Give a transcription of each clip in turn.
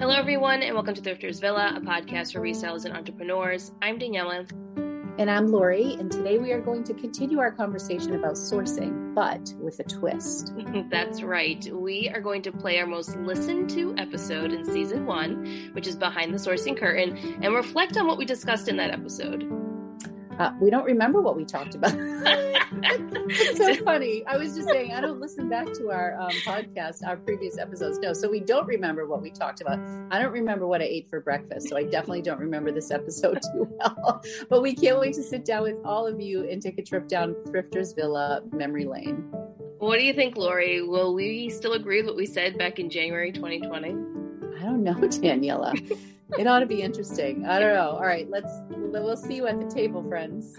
Hello, everyone, and welcome to Thrifters Villa, a podcast for resellers and entrepreneurs. I'm Daniela. And I'm Lori, and today we are going to continue our conversation about sourcing, but with a twist. That's right. We are going to play our most listened to episode in season 1, which is Behind the Sourcing Curtain, and reflect on what we discussed in that episode. We don't remember what we talked about. It's so funny. I was just saying, I don't listen back to our podcast, our previous episodes. No, so we don't remember what we talked about. I don't remember what I ate for breakfast, so I definitely don't remember this episode too well. But we can't wait to sit down with all of you and take a trip down Thrifters Villa memory lane. What do you think, Lori? Will we still agree with what we said back in January 2020? I don't know, Daniela. It ought to be interesting. I don't know. All right, we'll see you at the table, friends.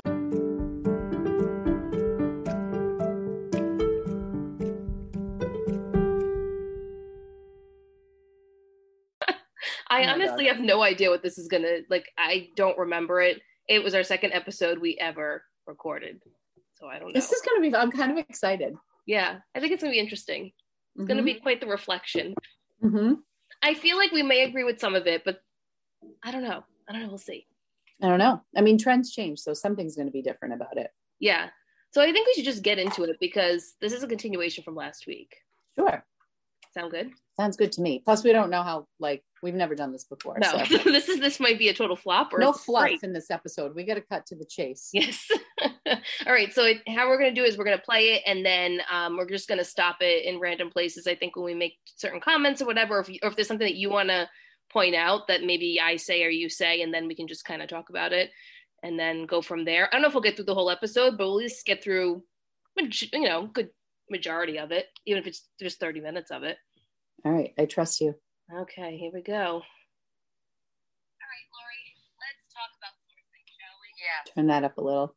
I honestly have no idea what this is going to, I don't remember it. It was our second episode we ever recorded. So I don't know. This is going to be, I'm kind of excited. Yeah, I think it's going to be interesting. It's going to be quite the reflection. Mm-hmm. I feel like we may agree with some of it, but I don't know. We'll see. I don't know. I mean, trends change, so something's going to be different about it. Yeah. So I think we should just get into it because this is a continuation from last week. Sure. Sound good? Sounds good to me. Plus, we don't know how, we've never done this before. No, so. this might be a total flop. Or no fluff in this episode. We got to cut to the chase. Yes. All right. So how we're going to do is we're going to play it and then we're just going to stop it in random places. I think when we make certain comments or whatever, or if there's something that you want to point out that maybe I say or you say, and then we can just kind of talk about it and then go from there. I don't know if we'll get through the whole episode, but we'll at least get through, good majority of it, even if it's just 30 minutes of it. All right. I trust you. Okay, here we go. All right, Lori, let's talk about sourcing, shall we? Yeah. Turn that up a little.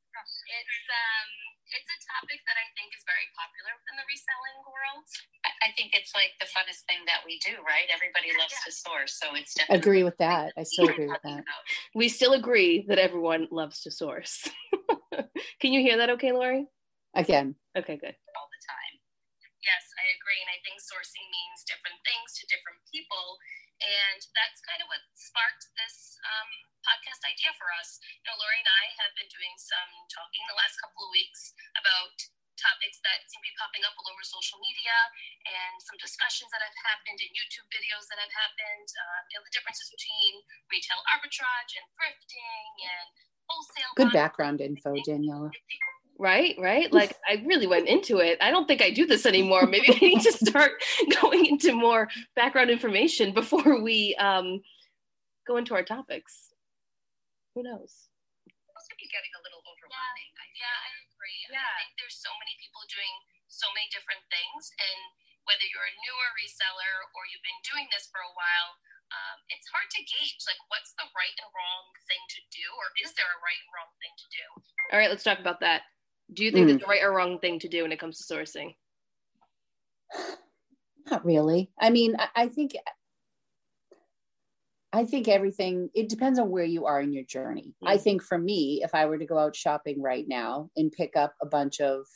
It's a topic that I think is very popular within the reselling world. I think it's like the funnest thing that we do, right? Everybody loves to source, so it's definitely agree with that. I still agree with that. We still agree that everyone loves to source. Can you hear that okay, Lori? Again. Okay, good. All the time. Yes, I agree. And I think sourcing means different things to different people. And that's kind of what sparked this podcast idea for us. Lori and I have been doing some talking the last couple of weeks about topics that seem to be popping up all over social media and some discussions that have happened in YouTube videos that have happened, the differences between retail arbitrage and thrifting and wholesale. Good background info, Daniela. Right. I really went into it. I don't think I do this anymore. Maybe I need to start going into more background information before we go into our topics. Who knows? It's going to be getting a little overwhelming. Yeah, I agree. Yeah. I think there's so many people doing so many different things. And whether you're a newer reseller or you've been doing this for a while, it's hard to gauge, what's the right and wrong thing to do? Or is there a right and wrong thing to do? All right, let's talk about that. Do you think there's a right or wrong thing to do when it comes to sourcing? Not really. I mean, I think everything, it depends on where you are in your journey. Mm-hmm. I think for me, if I were to go out shopping right now and pick up a bunch of,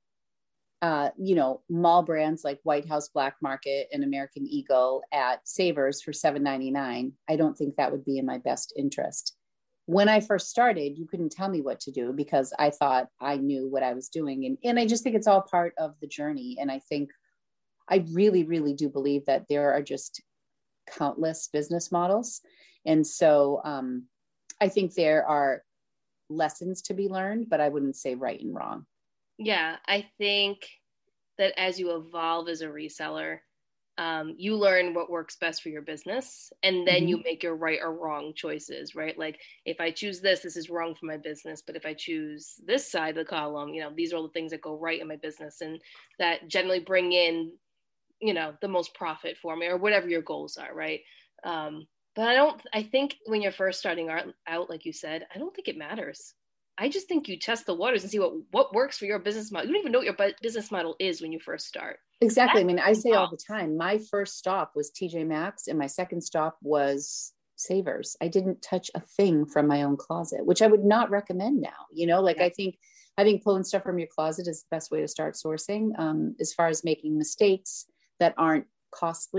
mall brands like White House Black Market and American Eagle at Savers for $7.99, I don't think that would be in my best interest. When I first started, you couldn't tell me what to do because I thought I knew what I was doing. And I just think it's all part of the journey. And I think I really, really do believe that there are just countless business models. And so I think there are lessons to be learned, but I wouldn't say right and wrong. Yeah, I think that as you evolve as a reseller, you learn what works best for your business, and then you make your right or wrong choices, right? Like if I choose this is wrong for my business, but if I choose this side of the column, these are all the things that go right in my business and that generally bring in, the most profit for me or whatever your goals are, right? But I think when you're first starting out, like you said, I don't think it matters. I just think you test the waters and see what works for your business model. You don't even know what your business model is when you first start. Exactly. I mean, I say all the time, my first stop was TJ Maxx and my second stop was Savers. I didn't touch a thing from my own closet, which I would not recommend now. I think pulling stuff from your closet is the best way to start sourcing, as far as making mistakes that aren't costly.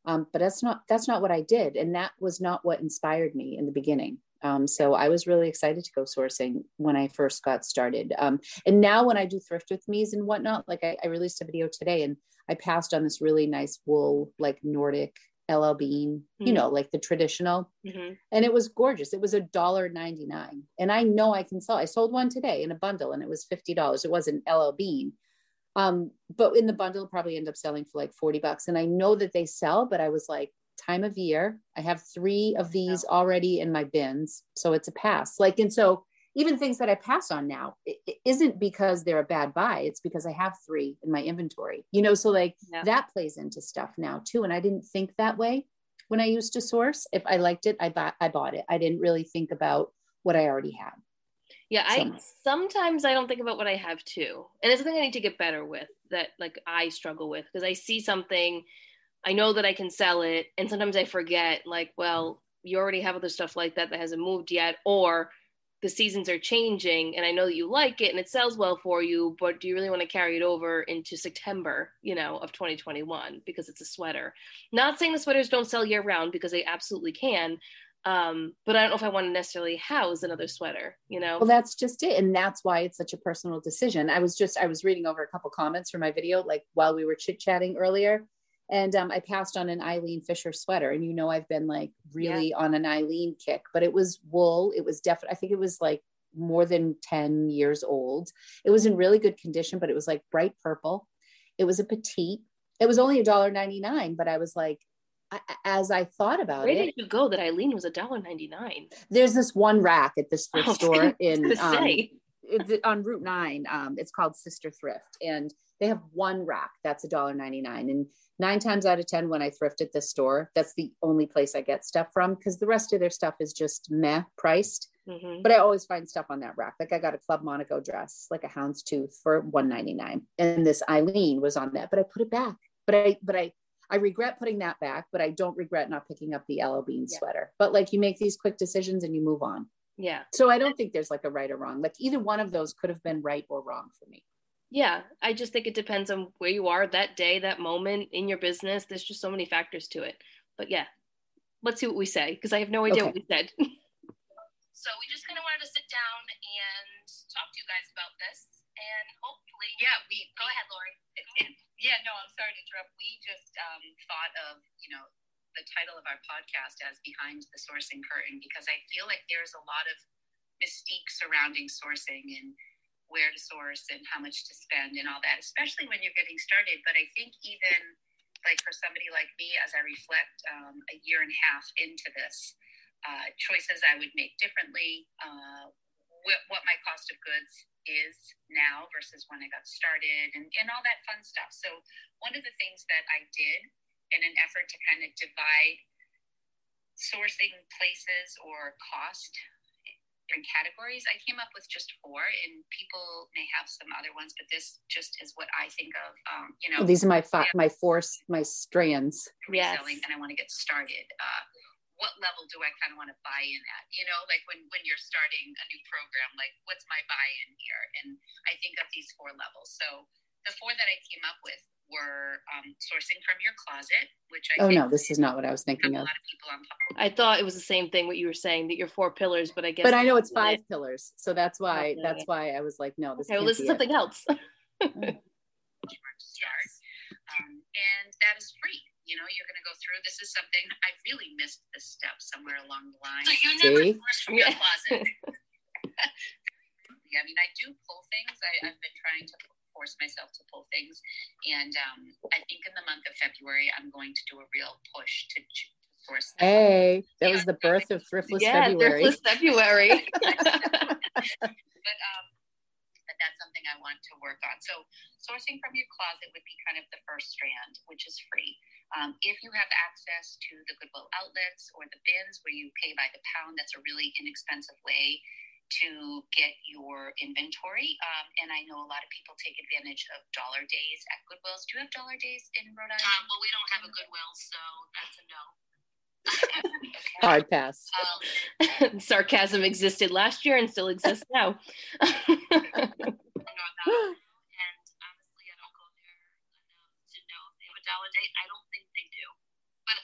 But that's not what I did. And that was not what inspired me in the beginning. So I was really excited to go sourcing when I first got started. And now when I do thrift with me's and whatnot, like I released a video today and I passed on this really nice wool, like Nordic LL Bean, like the traditional, and it was gorgeous. It was $1.99. And I know I can sell. I sold one today in a bundle and it was $50. It wasn't LL Bean. But in the bundle, probably end up selling for like $40. And I know that they sell, but I was like, time of year, I have 3 of these already in my bins. So it's a pass. Like, and so even things that I pass on now, it isn't because they're a bad buy. It's because I have 3 in my inventory, so like that plays into stuff now too. And I didn't think that way when I used to source. If I liked it, I bought it. I didn't really think about what I already had. Yeah, sometimes I don't think about what I have too. And it's something I need to get better with, that like I struggle with, because I see something, I know that I can sell it. And sometimes I forget, like, well, you already have other stuff like that hasn't moved yet, or the seasons are changing and I know that you like it and it sells well for you, but do you really want to carry it over into September, of 2021 because it's a sweater? Not saying the sweaters don't sell year round, because they absolutely can. But I don't know if I want to necessarily house another sweater, Well, that's just it. And that's why it's such a personal decision. I was reading over a couple comments from my video, like while we were chit chatting earlier. And I passed on an Eileen Fisher sweater. And, I've been like really on an Eileen kick, but it was wool. It was definitely, I think it was like more than 10 years old. It was in really good condition, but it was like bright purple. It was a petite. It was only $1.99, but I was like, as I thought about Where did you go that Eileen was $1.99? There's this one rack at this thrift store on Route 9. It's called Sister Thrift, and they have one rack that's $1.99. And 9 times out of 10, when I thrift at this store, that's the only place I get stuff from, because the rest of their stuff is just meh priced. But I always find stuff on that rack. Like I got a Club Monaco dress, like a houndstooth, for $1.99, and this Eileen was on that. But I put it back. But I regret putting that back, but I don't regret not picking up the LL Bean sweater. But like, you make these quick decisions and you move on. Yeah. So I don't think there's like a right or wrong. Like either one of those could have been right or wrong for me. Yeah. I just think it depends on where you are that day, that moment in your business. There's just so many factors to it. But yeah, let's see what we say, because I have no idea what we said. So we just kind of wanted to sit down and talk to you guys about this. And hopefully, go ahead, Lori. I'm sorry to interrupt. We just thought of, the title of our podcast as Behind the Sourcing Curtain, because I feel like there's a lot of mystique surrounding sourcing and where to source and how much to spend and all that, especially when you're getting started. But I think even like for somebody like me, as I reflect a year and a half into this, choices I would make differently, what my cost of goods is now versus when I got started, and all that fun stuff. So one of the things that I did in an effort to kind of divide sourcing places or cost in categories, I came up with just 4, and people may have some other ones, but this just is what I think of. These are my strands. Reselling, and I want to get started. What level do I kind of want to buy in at? Like when you're starting a new program, like what's my buy-in here? And I think of these 4 levels. So the 4 that I came up with were sourcing from your closet, which I think, no, this is not what I was thinking of. A lot of people on top. I thought it was the same thing what you were saying, that you're 4 pillars, but I guess. But I know it's 5 pillars, so that's why I was like, no, this. Okay, well, this is something else. Start, and that is free. You're going to go through. This is something I really missed this step somewhere along the line. So you never source from your closet. I mean, I do pull things. I've been trying to force myself to pull things, and I think in the month of February, I'm going to do a real push to source. Hey, that was the birth of Thriftless February. Thriftless February. But that's something I want to work on. So sourcing from your closet would be kind of the first strand, which is free. If you have access to the Goodwill outlets or the bins where you pay by the pound, that's a really inexpensive way to get your inventory. And I know a lot of people take advantage of dollar days at Goodwills. Do you have dollar days in Rhode Island? Well, we don't have a Goodwill, so that's a no. Okay. Hard pass. Sarcasm existed last year and still exists now. And honestly, I don't go there enough to know if they have a dollar date. I don't think they do. But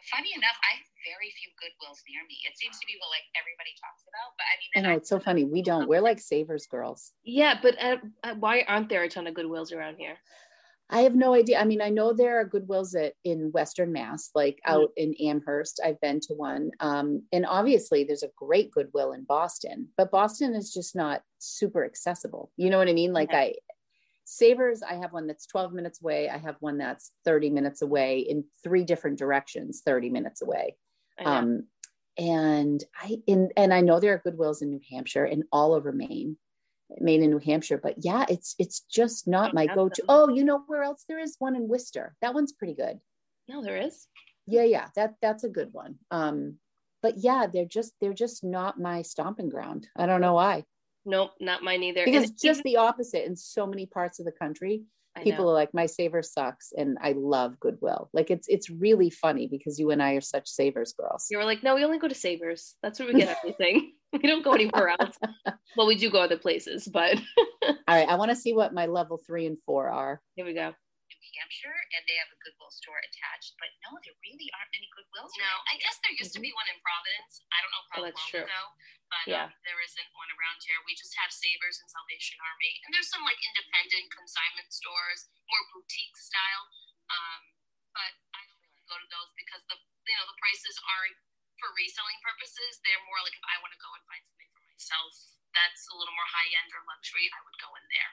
Funny enough, I have very few Goodwills near me. It seems to be what like everybody talks about, but I mean, I know, it's so funny. We don't. We're like Savers girls. Yeah, but why aren't there a ton of Goodwills around here? I have no idea. I mean, I know there are Goodwills in Western Mass, like out in Amherst. I've been to one. And obviously there's a great Goodwill in Boston, but Boston is just not super accessible. You know what I mean? Like Savers, I have one that's 12 minutes away. I have one that's 30 minutes away in 3 different directions, 30 minutes away. And I know there are Goodwills in New Hampshire and all over Maine in New Hampshire, but yeah, it's just not my go-to. Oh, you know where else there is? One in Worcester. That one's pretty good. No, there is. Yeah. That's a good one. But yeah, they're just not my stomping ground. I don't know why. Nope, not mine either. Because it's just the opposite in so many parts of the country. People are like, my Savers sucks, and I love Goodwill. Like it's really funny because you and I are such Savers girls. You were like, no, we only go to Savers. That's where we get everything. We don't go anywhere else. Well, we do go other places, but all right. I want to see what my level 3 and 4 are. Here we go. New Hampshire, and they have a Goodwill store attached, but no, there really aren't many Goodwills. No, I guess there used to be one in Providence. I don't know how long ago, but there isn't one around here. We just have Savers and Salvation Army, and there's some like independent consignment stores, more boutique style. But I don't really go to those because the prices aren't for reselling purposes. They're more like if I want to go and find something for myself that's a little more high end or luxury, I would go in there.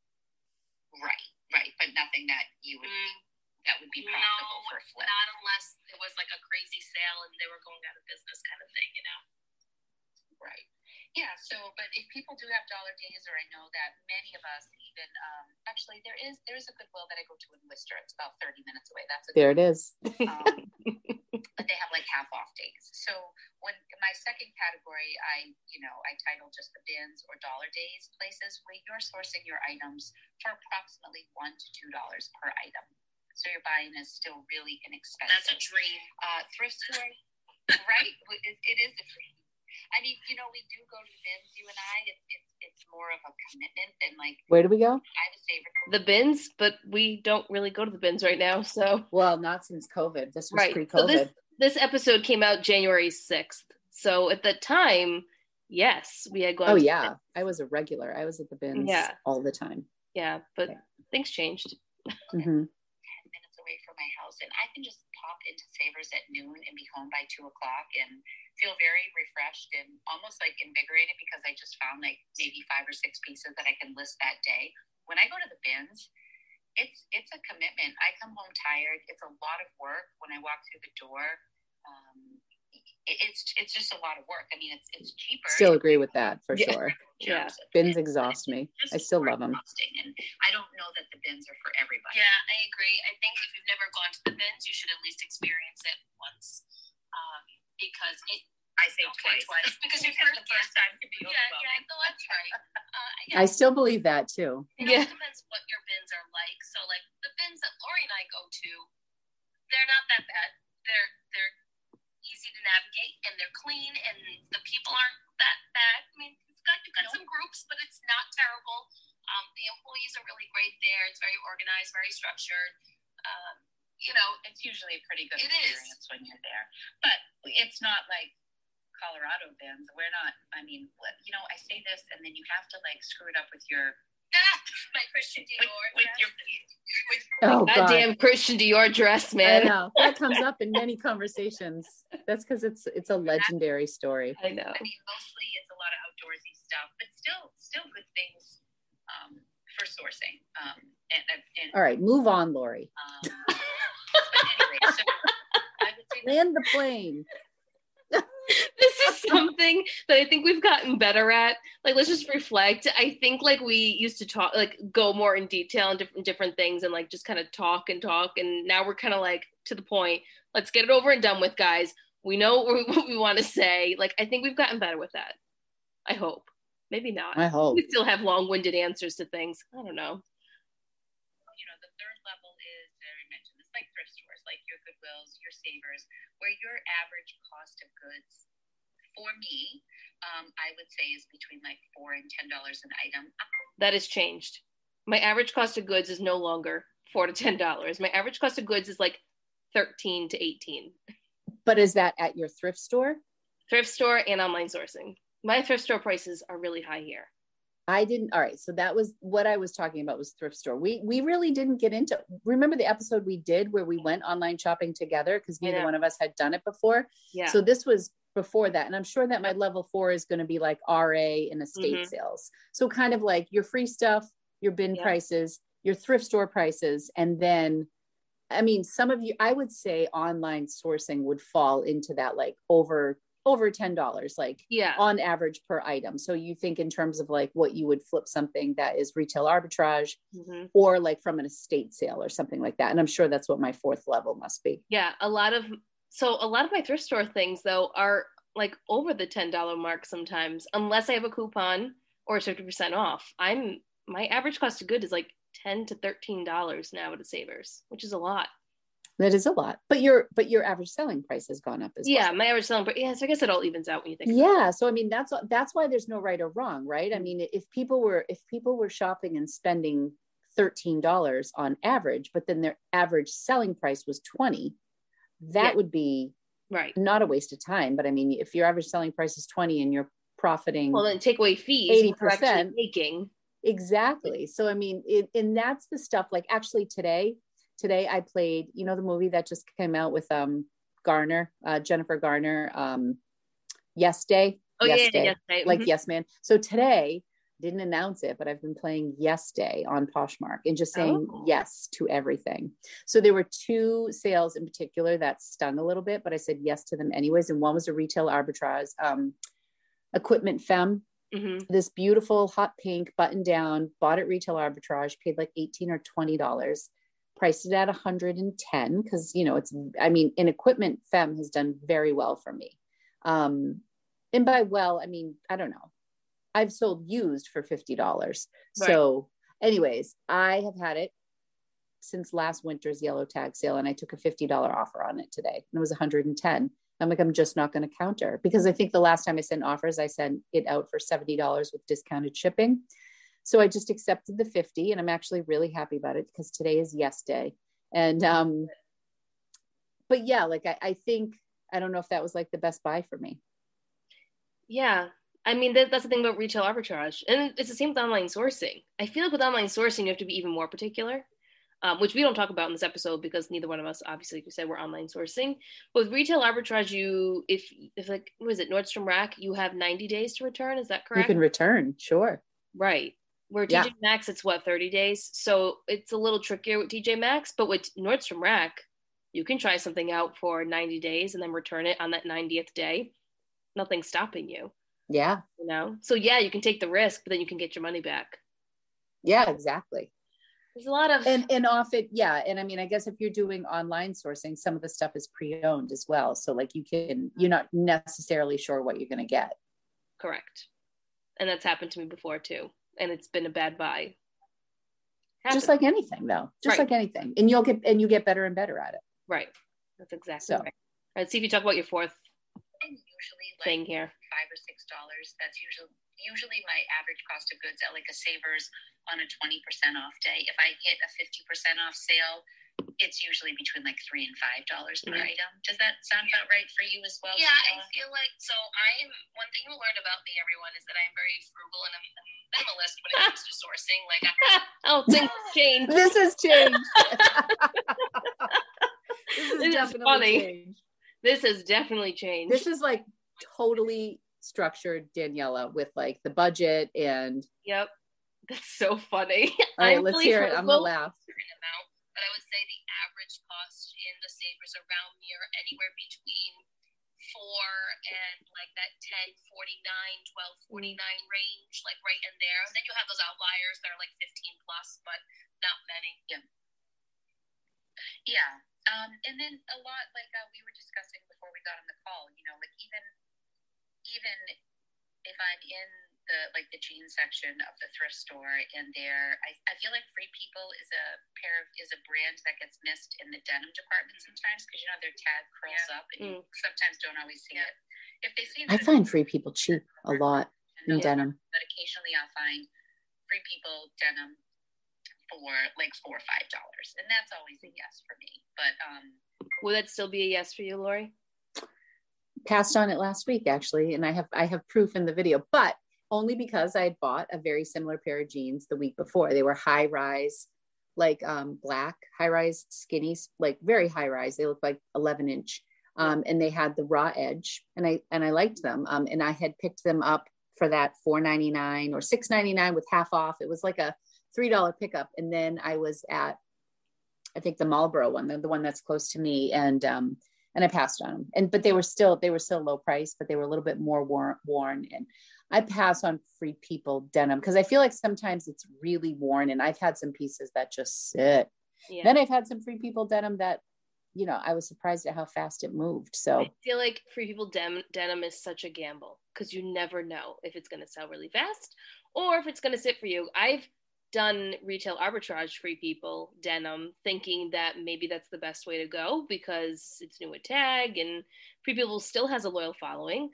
Right, but nothing that you would that would be profitable for a flip. Not unless it was like a crazy sale and they were going out of business kind of thing, Right. Yeah. So, but if people do have dollar days, or I know that many of us even actually there is a Goodwill that I go to in Worcester. It's about 30 minutes away. There it is. But they have like half off days. So when my second category, I title just the bins or dollar days, places where you're sourcing your items for approximately $1 to $2 per item. So your buying is still really inexpensive. That's a dream. Thrift store, right? It is a dream. I mean, we do go to bins, you and I. It's more of a commitment than like. Where do we go? I have a favorite. The bins, but we don't really go to the bins right now. So. Well, not since COVID. This was pre-COVID. So this episode came out January 6th. So at the time, yes, we had gone. Oh yeah, I was a regular. I was at the bins all the time. Yeah, but things changed. Mm-hmm. 10 minutes away from my house, and I can just pop into Savers at noon and be home by 2:00 and feel very refreshed and almost like invigorated because I just found like maybe 5 or 6 pieces that I can list that day. When I go to the bins, it's a commitment. I come home tired. It's a lot of work when I walk through the door. It's just a lot of work. I mean, it's cheaper. Still agree with that for sure. Yeah. Bins exhaust me. I still love them. And I don't know that the bins are for everybody. Yeah, I agree. I think if you've never gone to the bins, you should at least experience it once. Because I say twice. Because the first time can be overwhelming. Yeah, no, that's right. I still believe that too. It depends what your bins are like. So, like the bins that Lori and I go to, they're not that bad. They're easy to navigate and they're clean and the people aren't that bad. I mean, you've got some groups, but it's not terrible. The employees are really great there. It's very organized, very structured. It's usually a pretty good experience when you're there. But it's not like Colorado bins. We're not, I say this and then you have to like screw it up with your my Christian Dior goddamn Christian Dior dress, man. I know. That comes up in many conversations. That's because it's a legendary story. I know. I mean, mostly it's a lot of outdoorsy stuff, but still good things for sourcing. And all right, move on, Lori. But anyway, so I would say land the plane. This is something that I think we've gotten better at. Like, let's just reflect. I think like we used to talk, like go more in detail on different things and like just kind of talk. And now we're kind of like to the point. Let's get it over and done with, guys. We know what we want to say. Like, I think we've gotten better with that. I hope. Maybe not. I hope. We still have long-winded answers to things. I don't know. The third level is, I mentioned this, like thrift stores, like your Goodwills, your Savers, where your average cost of goods, for me, I would say is between like $4 and $10 an item. That has changed. My average cost of goods is no longer $4 to $10. My average cost of goods is like $13 to $18. But is that at your thrift store? Thrift store and online sourcing. My thrift store prices are really high here. I didn't. All right. So that was what I was talking about, was thrift store. We really didn't get into, remember the episode we did where we went online shopping together because neither one of us had done it before. Yeah. So this was before that. And I'm sure that my level 4 is going to be like RA and estate sales. So kind of like your free stuff, your bin prices, your thrift store prices. And then, I mean, some of you, I would say online sourcing would fall into that, like over $10, like on average per item. So you think in terms of like what you would flip something that is retail arbitrage or like from an estate sale or something like that. And I'm sure that's what my 4th level must be. Yeah. A lot of my thrift store things though are like over the $10 mark sometimes, unless I have a coupon or 50% off. My average cost of good is like $10 to $13 now at a Savers, which is a lot. That is a lot, but your average selling price has gone up as well. Yeah, my average selling price. Yeah, so I guess it all evens out when you think. Yeah, so I mean that's why there's no right or wrong, right? I mean, if people were shopping and spending $13 on average, but then their average selling price was $20, that would be not a waste of time. But I mean, if your average selling price is $20 and you're profiting, well, then take away fees, 80% making. Exactly. So I mean, and that's the stuff. Like actually today I played, you know, the movie that just came out with Jennifer Garner, Yes Day. Oh, Yes Day. Like Yes Man. So today, didn't announce it, but I've been playing Yes Day on Poshmark and just saying yes to everything. So there were 2 sales in particular that stung a little bit, but I said yes to them anyways. And one was a retail arbitrage, Equipment Femme. This beautiful hot pink button down, bought at retail arbitrage, paid like $18 or $20. Priced it at 110 because, you know, an Equipment Femme has done very well for me. And by well, I mean, I don't know. I've sold used for $50. Right. So anyways, I have had it since last winter's yellow tag sale and I took a $50 offer on it today and it was 110. I'm like, I'm just not going to counter because I think the last time I sent offers, I sent it out for $70 with discounted shipping. So I just accepted the 50 and I'm actually really happy about it because today is Yes Day. And, but yeah, like I think, I don't know if that was like the best buy for me. Yeah. I mean, that's the thing about retail arbitrage. And it's the same with online sourcing. I feel like with online sourcing, you have to be even more particular, which we don't talk about in this episode because neither one of us, obviously, like you said, we're online sourcing. But with retail arbitrage, if like, what is it, Nordstrom Rack, you have 90 days to return. Is that correct? You can return, sure. Right. Where TJ Maxx, it's 30 days. So it's a little trickier with TJ Maxx, but with Nordstrom Rack, you can try something out for 90 days and then return it on that 90th day. Nothing's stopping you. Yeah. You know? So yeah, you can take the risk, but then you can get your money back. Yeah, exactly. There's a lot of and off it, yeah. And I mean, I guess if you're doing online sourcing, some of the stuff is pre-owned as well. So like you're not necessarily sure what you're gonna get. Correct. And that's happened to me before too. And it's been a bad buy. Just like anything though. Like anything. And you get better and better at it. Right. That's exactly right. All right, see if you talk about your 4th usually thing here. $5 or $6. That's usually my average cost of goods at like a Savers on a 20% off day. If I hit a 50% off sale, it's usually between like $3 and $5 per item. Does that sound about right for you as well? Yeah, I feel like, so one thing you learned about me, everyone, is that I'm very frugal and I'm minimalist when it comes to sourcing. Like, things change. This has changed. This is funny. Changed. This has definitely changed. This is like totally structured Daniela with like the budget and. Yep. That's so funny. All right, let's hear it. I'm gonna laugh. But I would say the average cost in the Savers around me are anywhere between 4 and like that 10.49, 12.49 range, like right in there. And then you have those outliers that are like 15 plus, but not many. Yeah. And then a lot like we were discussing before we got on the call, you know, like even if I'm in the jean section of the thrift store and I feel like Free People is a brand that gets missed in the denim department sometimes because, you know, their tag curls up and you sometimes don't always see it. If they see I find Free People cheap a lot in denim. But occasionally I'll find Free People denim for like $4 or $5. And that's always a yes for me. But will that still be a yes for you, Lori? passed on it last week actually, and I have proof in the video, but only because I had bought a very similar pair of jeans the week before. They were high rise, like black high rise skinnies, like very high rise. They look like 11-inch, and they had the raw edge, and I liked them. And I had picked them up for that $4.99 or $6.99 with half off. It was like a $3 pickup. And then I was at, I think the Marlboro one, the one that's close to me, and I passed on them. But they were still low price, but they were a little bit more worn. And I pass on Free People denim because I feel like sometimes it's really worn, and I've had some pieces that just sit. Yeah. Then I've had some Free People denim that, you know, I was surprised at how fast it moved. So I feel like Free People denim is such a gamble because you never know if it's going to sell really fast or if it's going to sit for you. I've done retail arbitrage Free People denim thinking that maybe that's the best way to go because it's new at tag and Free People still has a loyal following.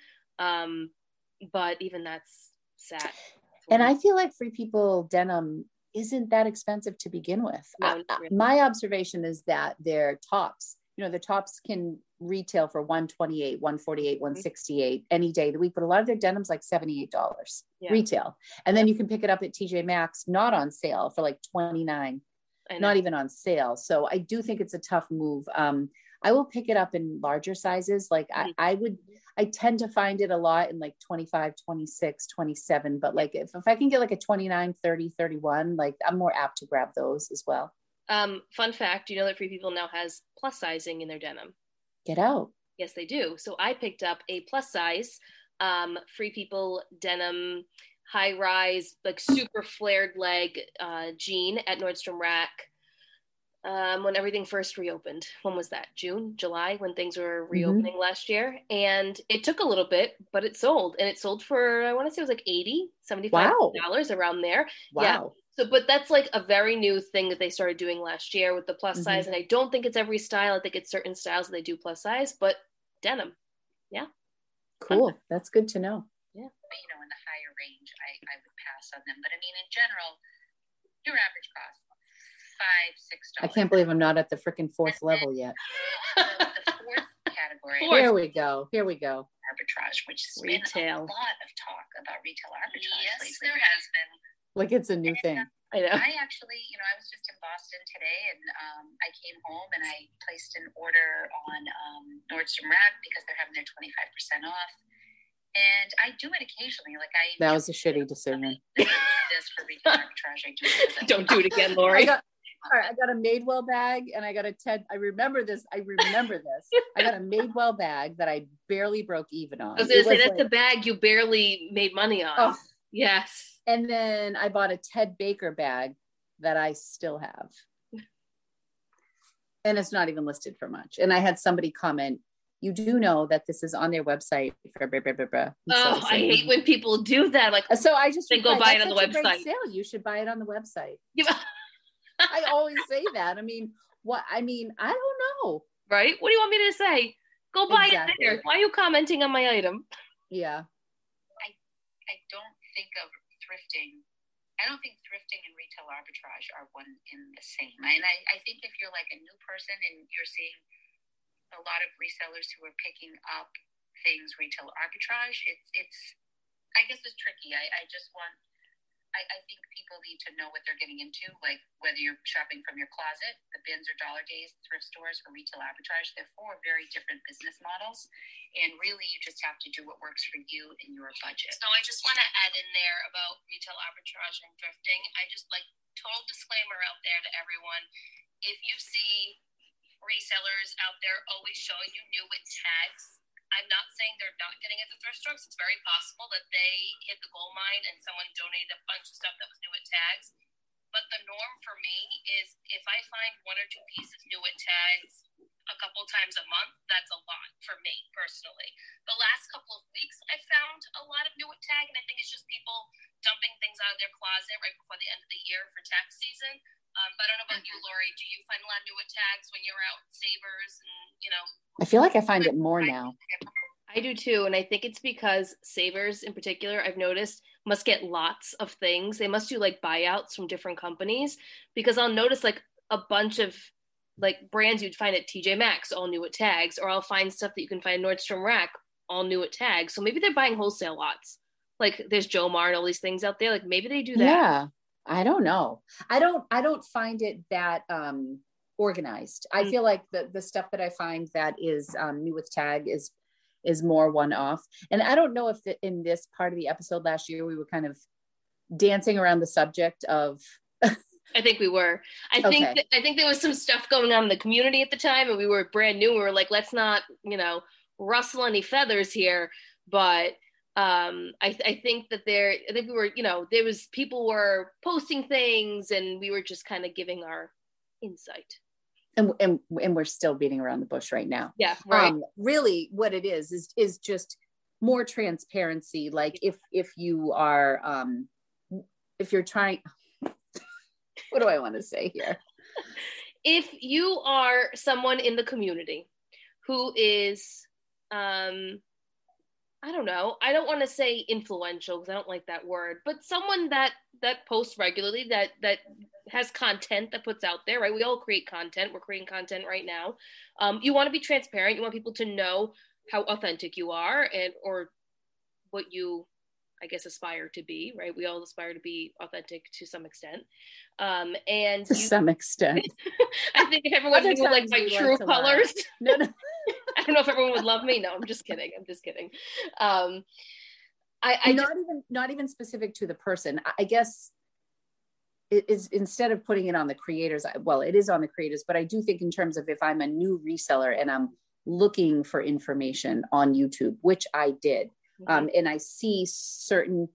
But even that's sad. And I feel like Free People denim isn't that expensive to begin with. No, really. My observation is that their tops, you know, the tops can retail for $128, $148, $168 any day of the week, but a lot of their denim's like $78 retail. And then you can pick it up at TJ Maxx, not on sale, for like $29, not even on sale. So I do think it's a tough move. I will pick it up in larger sizes. Like I tend to find it a lot in like 25, 26, 27, but like if I can get like a 29, 30, 31, like I'm more apt to grab those as well. Fun fact, you know that Free People now has plus sizing in their denim. Get out. Yes, they do. So I picked up a plus size Free People denim high rise, like super flared leg jean at Nordstrom Rack. When everything first reopened. When was that? June, July, when things were reopening last year. And it took a little bit, but it sold. And it sold for, I want to say it was like $80, $75 around there. Wow. Yeah. So, but that's like a very new thing that they started doing last year with the plus size. And I don't think it's every style. I think it's certain styles that they do plus size, but denim. Yeah. Cool. That's good to know. Yeah. But, you know, in the higher range, I would pass on them. But I mean, in general, your average cost, $5, $6. I can't believe I'm not at the freaking fourth level yet. The fourth category. Here we go. Arbitrage, which has retail. Been a lot of talk about retail arbitrage. Yes, lately. there has been. Like it's a new thing. I know. I actually, you know, I was just in Boston today, and I came home and I placed an order on Nordstrom Rack because they're having their 25% off. And I do it occasionally. Like that was a shitty decision. This for retail arbitrage. Don't do it again, Lori. I got a Madewell bag and I got a Ted. I remember this. I got a Madewell bag that I barely broke even on. I was going to say, that's the bag you barely made money on. Oh. Yes. And then I bought a Ted Baker bag that I still have. And it's not even listed for much. And I had somebody comment, you do know that this is on their website for blah, blah, blah, blah. Oh, I hate when people do that. Like, so I just then go buy it on the website. Sale. You should buy it on the website. I always say that. I mean, I don't know. Right? What do you want me to say? Go buy it there. Why are you commenting on my item? Yeah. I don't think of thrifting. I don't think thrifting and retail arbitrage are one in the same. And I think if you're like a new person and you're seeing a lot of resellers who are picking up things retail arbitrage, I guess it's tricky. I think people need to know what they're getting into, like whether you're shopping from your closet, the bins or dollar days, thrift stores, or retail arbitrage. They're four very different business models. And really, you just have to do what works for you and your budget. So I just want to add in there about retail arbitrage and thrifting. I just like total disclaimer out there to everyone. If you see resellers out there always showing you new with tags, I'm not saying they're not getting at the thrift stores. It's very possible that they hit the gold mine and someone donated a bunch of stuff that was new at tags. But the norm for me is if I find one or two pieces new at tags a couple times a month, that's a lot for me personally. The last couple of weeks, I found a lot of new at tag, and I think it's just people dumping things out of their closet right before the end of the year for tax season. But I don't know about you, Lori. Do you find a lot of new at tags when you're out Savers and, you know? I feel like I find it more now. I do too. And I think it's because Savers in particular, I've noticed, must get lots of things. They must do like buyouts from different companies, because I'll notice like a bunch of like brands you'd find at TJ Maxx all new at tags, or I'll find stuff that you can find Nordstrom Rack all new at tags. So maybe they're buying wholesale lots. Like there's Joe Mar and all these things out there. Like maybe they do that. Yeah. I don't know. I don't find it that organized. I feel like the stuff that I find that is new with tag is more one-off. And I don't know if in this part of the episode last year, we were kind of dancing around the subject of. I think we were. I think there was some stuff going on in the community at the time, and we were brand new. We were like, let's not, rustle any feathers here. But I think that we were, there was people were posting things, and we were just kind of giving our insight. And we're still beating around the bush right now. Yeah. Right. Really, what it is just more transparency. Like if you are, if you're trying. What do I want to say here? If you are someone in the community who is, I don't know, I don't want to say influential because I don't like that word, but someone that posts regularly, that has content that puts out there, right? We all create content. We're creating content right now. You want to be transparent. You want people to know how authentic you are or what you, I guess, aspire to be, right? We all aspire to be authentic to some extent. And to some extent. I think if everyone knew like my true colors, no. I don't know if everyone would love me. No, I'm just kidding. I not even specific to the person. I guess it is, instead of putting it on the creators, well, it is on the creators, but I do think in terms of if I'm a new reseller and I'm looking for information on YouTube, which I did, and I see certain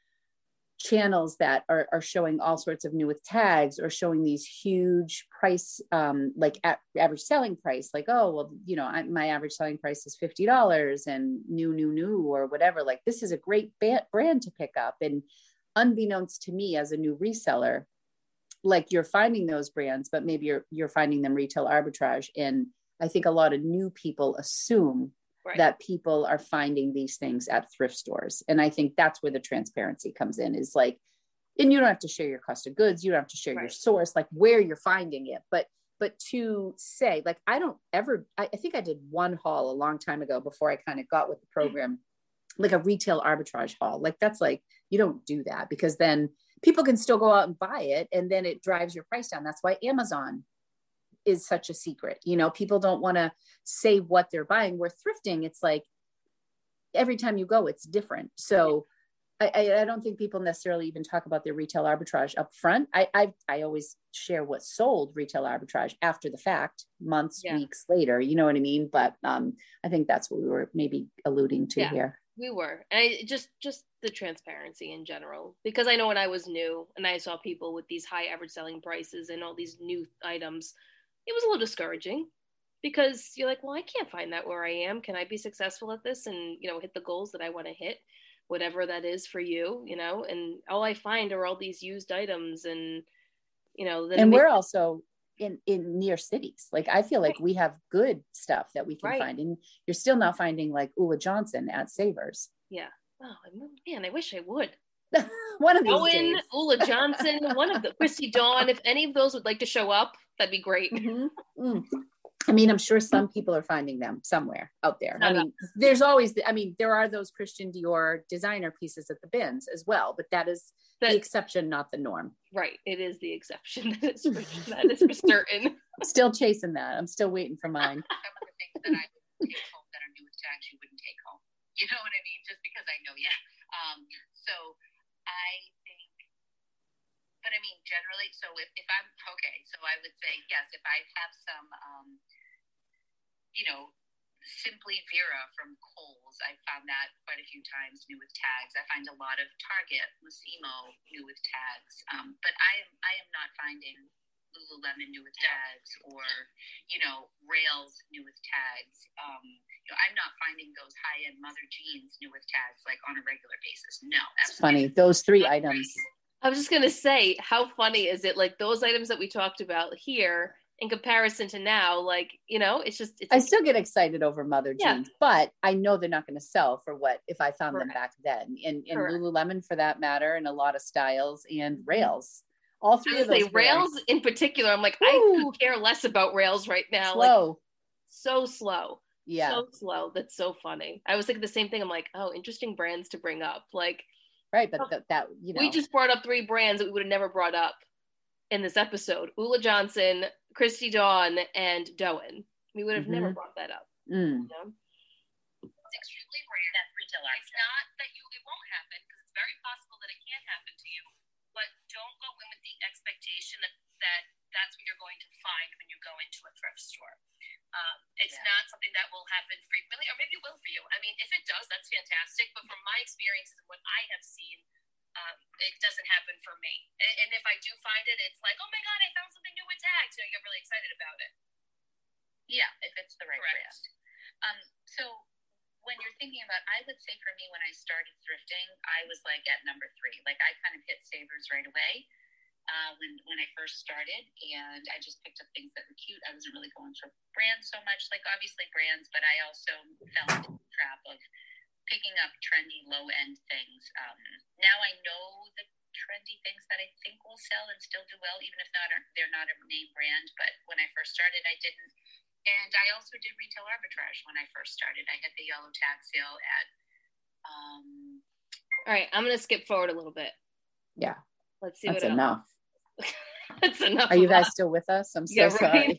channels that are showing all sorts of new with tags or showing these huge price, like average selling price, like, oh, well, my average selling price is $50 and new, or whatever. Like, this is a great brand to pick up. And unbeknownst to me as a new reseller, like, you're finding those brands, but maybe you're finding them retail arbitrage. And I think a lot of new people assume that people are finding these things at thrift stores. And I think that's where the transparency comes in, is like, and you don't have to share your cost of goods. You don't have to share your source, like where you're finding it. But to say, like, I think I did one haul a long time ago before I kind of got with the program, like a retail arbitrage haul. Like, that's like, you don't do that, because then people can still go out and buy it, and then it drives your price down. That's why Amazon is such a secret. People don't want to say what they're buying. Where thrifting, it's like every time you go, it's different. So I don't think people necessarily even talk about their retail arbitrage up front. I always share what's sold retail arbitrage after the fact, months, weeks later, you know what I mean? But I think that's what we were maybe alluding to here. We were. And just the transparency in general, because I know when I was new and I saw people with these high average selling prices and all these new items, it was a little discouraging, because you're like, well, I can't find that where I am. Can I be successful at this and, hit the goals that I want to hit, whatever that is for you, and all I find are all these used items and, and we're also in near cities. Like, I feel like we have good stuff that we can find, and you're still not finding like Ulla Johnson at Savers. Yeah. Oh man, I wish I would. One of these days. Ulla Johnson, one of the Christy Dawn, if any of those would like to show up, that'd be great. Mm-hmm. I mean, I'm sure some people are finding them somewhere out there. There's always, there are those Christian Dior designer pieces at the bins as well, but that is the exception, not the norm. Right. It is the exception. That is for certain. I'm still chasing that. I'm still waiting for mine. Some of the things that I would take home that are new with tags, you wouldn't take home. You know what I mean? Just because I know, So I think, but I mean, generally, so if I'm, okay, so I would say, yes, if I have some, Simply Vera from Kohl's, I found that quite a few times new with tags. I find a lot of Target, Massimo new with tags. But I am not finding Lululemon new with tags or, Rails new with tags. I'm not finding those high-end mother jeans new with tags like on a regular basis. No. It's funny. Those three items. I was just going to say, how funny is it? Like, those items that we talked about here in comparison to now, like, it's I still get excited over mother jeans, but I know they're not going to sell for what if I found them back then. And Lululemon, for that matter, and a lot of styles, and Rails. All three of those. Rails in particular, I'm like, I could care less about Rails right now. Slow. Like, so slow. Yeah. So slow. That's so funny. I was thinking the same thing. I'm like, oh, interesting brands to bring up. Like, right. But that, we just brought up 3 brands that we would have never brought up in this episode: Ula Johnson, Christy Dawn, and Doan. We would have never brought that up. Mm. You know? It's extremely rare that retail art. It's not that it won't happen, because it's very possible that it can happen to you, but don't go in with the expectation that that's what you're going to find when you go into a thrift store. It's not something that will happen frequently, or maybe it will for you. I mean, if it does, that's fantastic. But from my experiences and what I have seen, it doesn't happen for me. And if I do find it, it's like, oh my God, I found something new with tags. I get really excited about it. Yeah, if it's the right brand. So when you're thinking about, I would say for me, when I started thrifting, I was like at number 3. Like I kind of hit Savers right away. When I first started, and I just picked up things that were cute. I wasn't really going for brands so much, like obviously brands, but I also fell into the trap of picking up trendy low-end things. Now I know the trendy things that I think will sell and still do well, even if they're not a name brand. But when I first started, I didn't. And I also did retail arbitrage when I first started. I had the yellow tag sale at all right, I'm gonna skip forward a little bit. Yeah, let's see. That's enough. That's enough. Are you guys still with us? I'm so sorry.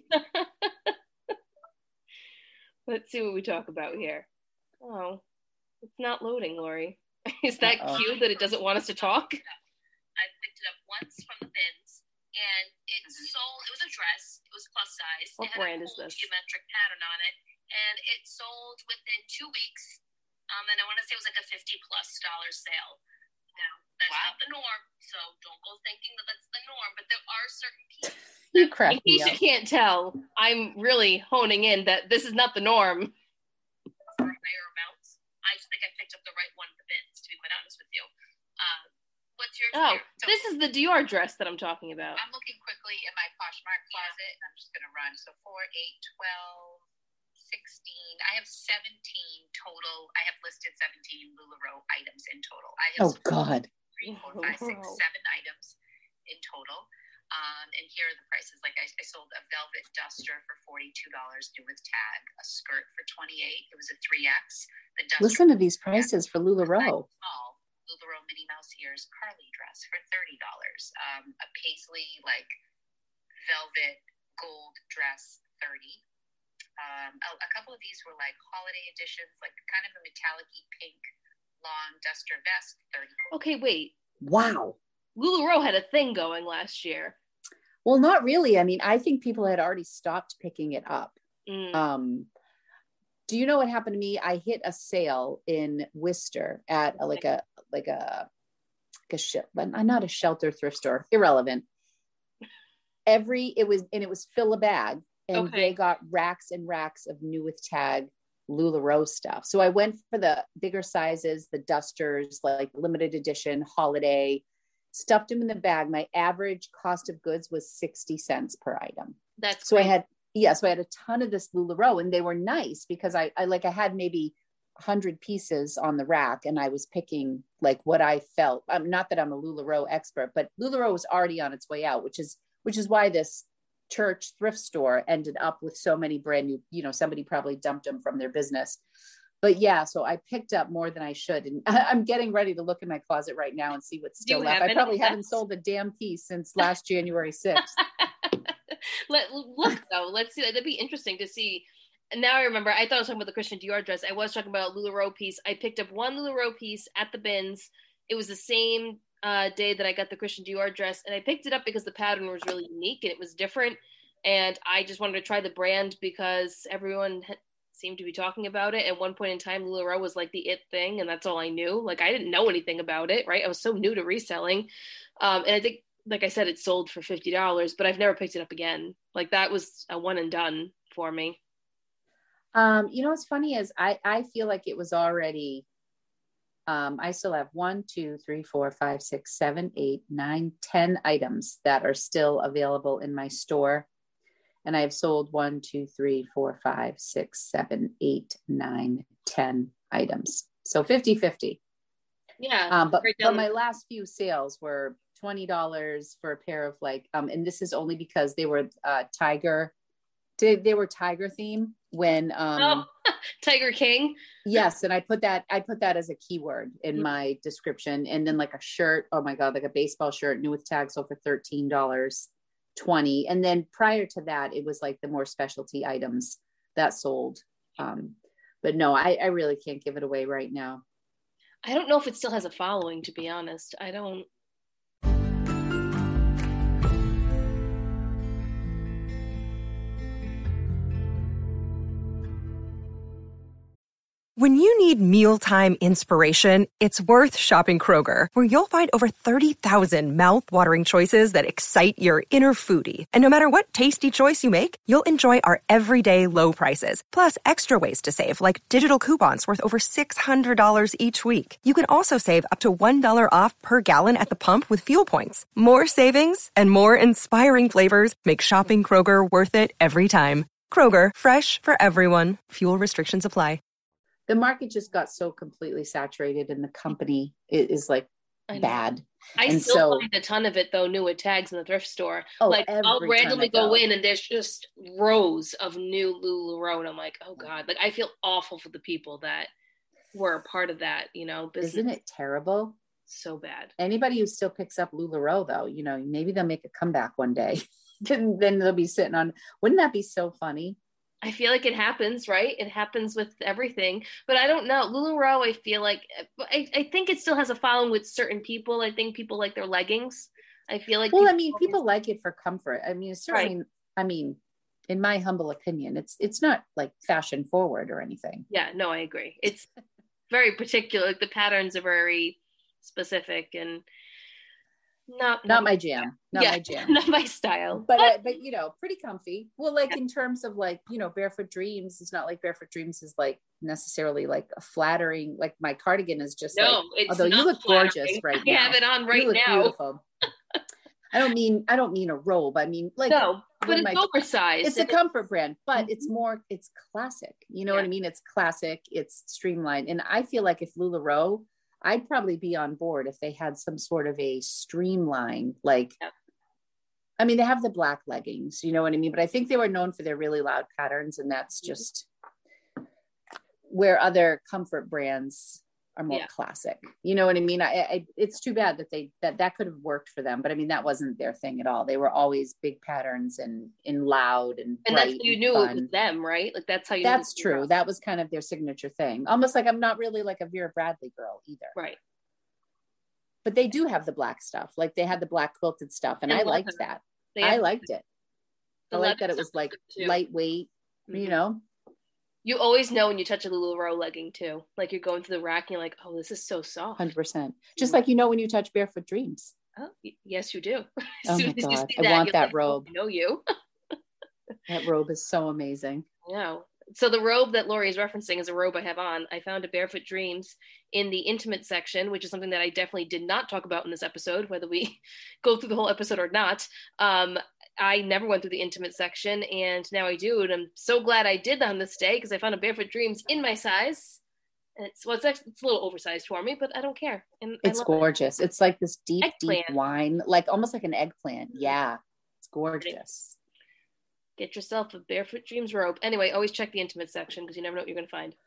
Let's see what we talk about here. Oh, it's not loading, Lori. Is that cute that it doesn't want us to talk? I picked it up once from the bins, and it sold. It was a dress. It was plus size. What brand is this? Geometric pattern on it, and it sold within 2 weeks. And I want to say it was like a $50+ sale. Now that's not the norm, so don't go thinking that that's the norm. But there are certain pieces. You crack me up. In case you can't tell, I'm really honing in that this is not the norm. For higher amounts, I just think I picked up the right one at the bins. To be quite honest with you. What's yours? Oh, this is the Dior dress that I'm talking about. I'm looking quickly in my Poshmark closet, and I'm just going to run. So 4, 8, 12, 16. I have 17 total. I have listed 17 LuLaRoe items in total. I have 3, 4, 5, 6, 7 items in total. And here are the prices. Like I sold a velvet duster for $42 new with tag, a skirt for $28. It was a 3X. The duster. Listen to these prices for LuLaRoe. Small LuLaRoe Minnie Mouse Ears Carly dress for $30. A paisley like velvet gold dress, $30. A couple of these were like holiday editions, like kind of a metallic-y pink long duster vest, $30. Okay, wait. Wow. LuLaRoe had a thing going last year. Well, not really. I mean, I think people had already stopped picking it up. Do you know what happened to me? I hit a sale in Worcester at not a shelter thrift store, irrelevant. It was fill a bag, and they got racks and racks of new with tag LuLaRoe stuff. So I went for the bigger sizes, the dusters, like limited edition, holiday, stuffed them in the bag. My average cost of goods was 60 cents per item. That's so great. So I had a ton of this LuLaRoe, and they were nice because I had maybe 100 pieces on the rack, and I was picking like what I felt. Not that I'm a LuLaRoe expert, but LuLaRoe was already on its way out, which is why this church thrift store ended up with so many brand new, somebody probably dumped them from their business. But yeah, so I picked up more than I should. And I'm getting ready to look in my closet right now and see what's still left. I probably haven't sold a damn piece since last January 6th. Look though, let's see. That'd be interesting to see. And now I remember, I thought I was talking about the Christian Dior dress. I was talking about LuLaRoe piece. I picked up one LuLaRoe piece at the bins. It was the same day that I got the Christian Dior dress, and I picked it up because the pattern was really unique and it was different. And I just wanted to try the brand because everyone seemed to be talking about it. At one point in time, LuLaRoe was like the it thing, and that's all I knew. Like, I didn't know anything about it, right? I was so new to reselling. And I think, like I said, it sold for $50, but I've never picked it up again. Like, that was a one and done for me. What's funny is I feel like it was already, I still have 1, 2, 3, 4, 5, 6, 7, 8, 9, 10 items that are still available in my store. And I've sold 1, 2, 3, 4, 5, 6, 7, 8, 9, 10 items. So 50-50. Yeah. But my last few sales were $20 for a pair of and this is only because they were Tiger They were tiger theme when Tiger King. Yes, and I put that as a keyword in my description, and then like a shirt. Oh my god, like a baseball shirt, new with tags, sold for $13.20. And then prior to that, it was like the more specialty items that sold. But no, I really can't give it away right now. I don't know if it still has a following, to be honest. I don't. When you need mealtime inspiration, it's worth shopping Kroger, where you'll find over 30,000 mouth-watering choices that excite your inner foodie. And no matter what tasty choice you make, you'll enjoy our everyday low prices, plus extra ways to save, like digital coupons worth over $600 each week. You can also save up to $1 off per gallon at the pump with fuel points. More savings and more inspiring flavors make shopping Kroger worth it every time. Kroger, fresh for everyone. Fuel restrictions apply. The market just got so completely saturated, and the company is like bad. I still find a ton of it though, new with tags in the thrift store. Like I'll randomly go in and there's just rows of new LuLaRoe, and I'm like, oh god, like I feel awful for the people that were a part of that, business. Isn't it terrible? So bad. Anybody who still picks up LuLaRoe though, maybe they'll make a comeback one day. then they'll be sitting on. Wouldn't that be so funny? I feel like it happens, right? It happens with everything, but I don't know. LuLaRoe, I feel like, I think it still has a following with certain people. I think people like their leggings. I feel like. Well, people like it for comfort. It's certainly, right. In my humble opinion, it's not like fashion forward or anything. Yeah, no, I agree. It's very particular. Like the patterns are very specific and not my jam. My jam. Not my style. But pretty comfy. Well, like in terms of like, Barefoot Dreams, it's not like Barefoot Dreams is like necessarily like a flattering, like my cardigan is just although you look gorgeous right now. I have it on right now. Beautiful. I don't mean a robe. I mean like no, but it's oversized. It's a comfort brand, but it's classic. You know what I mean? It's classic, it's streamlined. And I feel like if LuLaRoe, I'd probably be on board if they had some sort of a streamline, like, they have the black leggings, you know what I mean? But I think they were known for their really loud patterns, and that's just where other comfort brands are more classic. You know what I mean? It's too bad that could have worked for them, but that wasn't their thing at all. They were always big patterns and loud and bright. And that's you knew it was them, right? Like that's how you. That's true. That was kind of their signature thing. Almost like I'm not really like a Vera Bradley girl either. Right. But they do have the black stuff. Like they had the black quilted stuff, and I liked that. I liked it. I liked that it was like lightweight. Mm-hmm. You always know when you touch a LuLaRoe legging too. Like you're going through the rack and you're like, oh, this is so soft. 100%. Just like when you touch Barefoot Dreams. Oh, yes, you do. Oh my God. I want that robe. I know you. That robe is so amazing. Yeah. So the robe that Lori is referencing is a robe I have on. I found a Barefoot Dreams in the intimate section, which is something that I definitely did not talk about in this episode, whether we go through the whole episode or not. I never went through the intimate section, and now I do. And I'm so glad I did on this day because I found a Barefoot Dreams in my size. And it's a little oversized for me, but I don't care. And it's gorgeous. It's like this deep wine, like almost like an eggplant. Yeah, it's gorgeous. Get yourself a Barefoot Dreams robe. Anyway, always check the intimate section because you never know what you're going to find.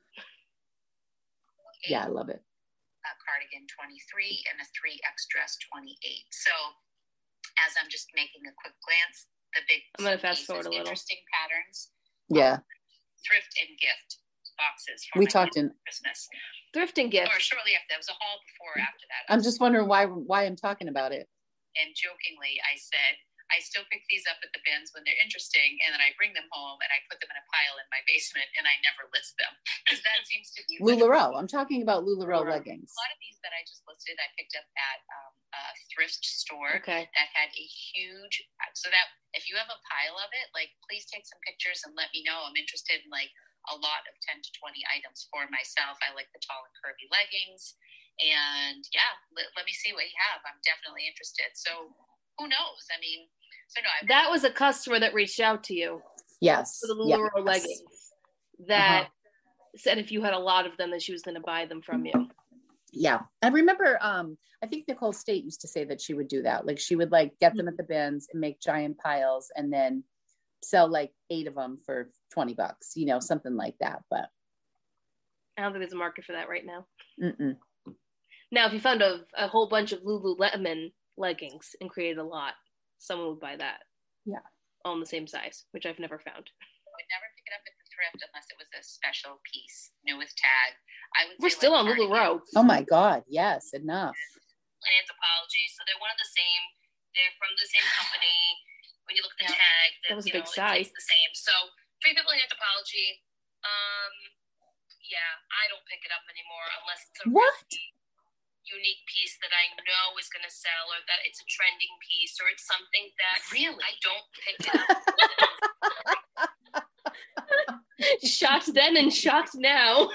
Yeah, I love it. A cardigan 23 and a 3X dress 28. So as I'm just making a quick glance, the big I'm going to fast forward a little. Interesting patterns. Yeah. Thrift and gift boxes. We talked in Christmas. Thrift and gift. Or shortly after. That was a haul before or after that. I'm just wondering why I'm talking about it. And jokingly, I said, I still pick these up at the bins when they're interesting, and then I bring them home and I put them in a pile in my basement, and I never list them because that seems to be LuLaRoe. I'm talking about LuLaRoe leggings. A lot of these that I just listed, I picked up at a thrift store that had a huge. So that if you have a pile of it, like please take some pictures and let me know. I'm interested in like a lot of 10 to 20 items for myself. I like the tall and curvy leggings, and let me see what you have. I'm definitely interested. So who knows? That was a customer that reached out to you. Yes. For the LuLaRoe leggings. That said if you had a lot of them, that she was going to buy them from you. Yeah. I remember, I think Nicole State used to say that she would do that. Like she would like get them at the bins and make giant piles and then sell like 8 of them for $20, you know, something like that. But I don't think there's a market for that right now. mm-mm. Now, if you found a whole bunch of Lululemon leggings and created a lot, someone would buy that. Yeah. All in the same size, which I've never found. I would never pick it up at the thrift unless it was a special piece, new with tag. We're still on LuLaRoe. Oh my God. Yes. Enough. And Anthropologie. So they're one of the same. They're from the same company. When you look at the tag, that was a big size. It's the same. So Free People and Anthropologie. Yeah, I don't pick it up anymore unless it's a really unique piece that I know is going to sell, or that it's a trending piece, or it's something that really I don't pick it up. Shocked then and shocked now.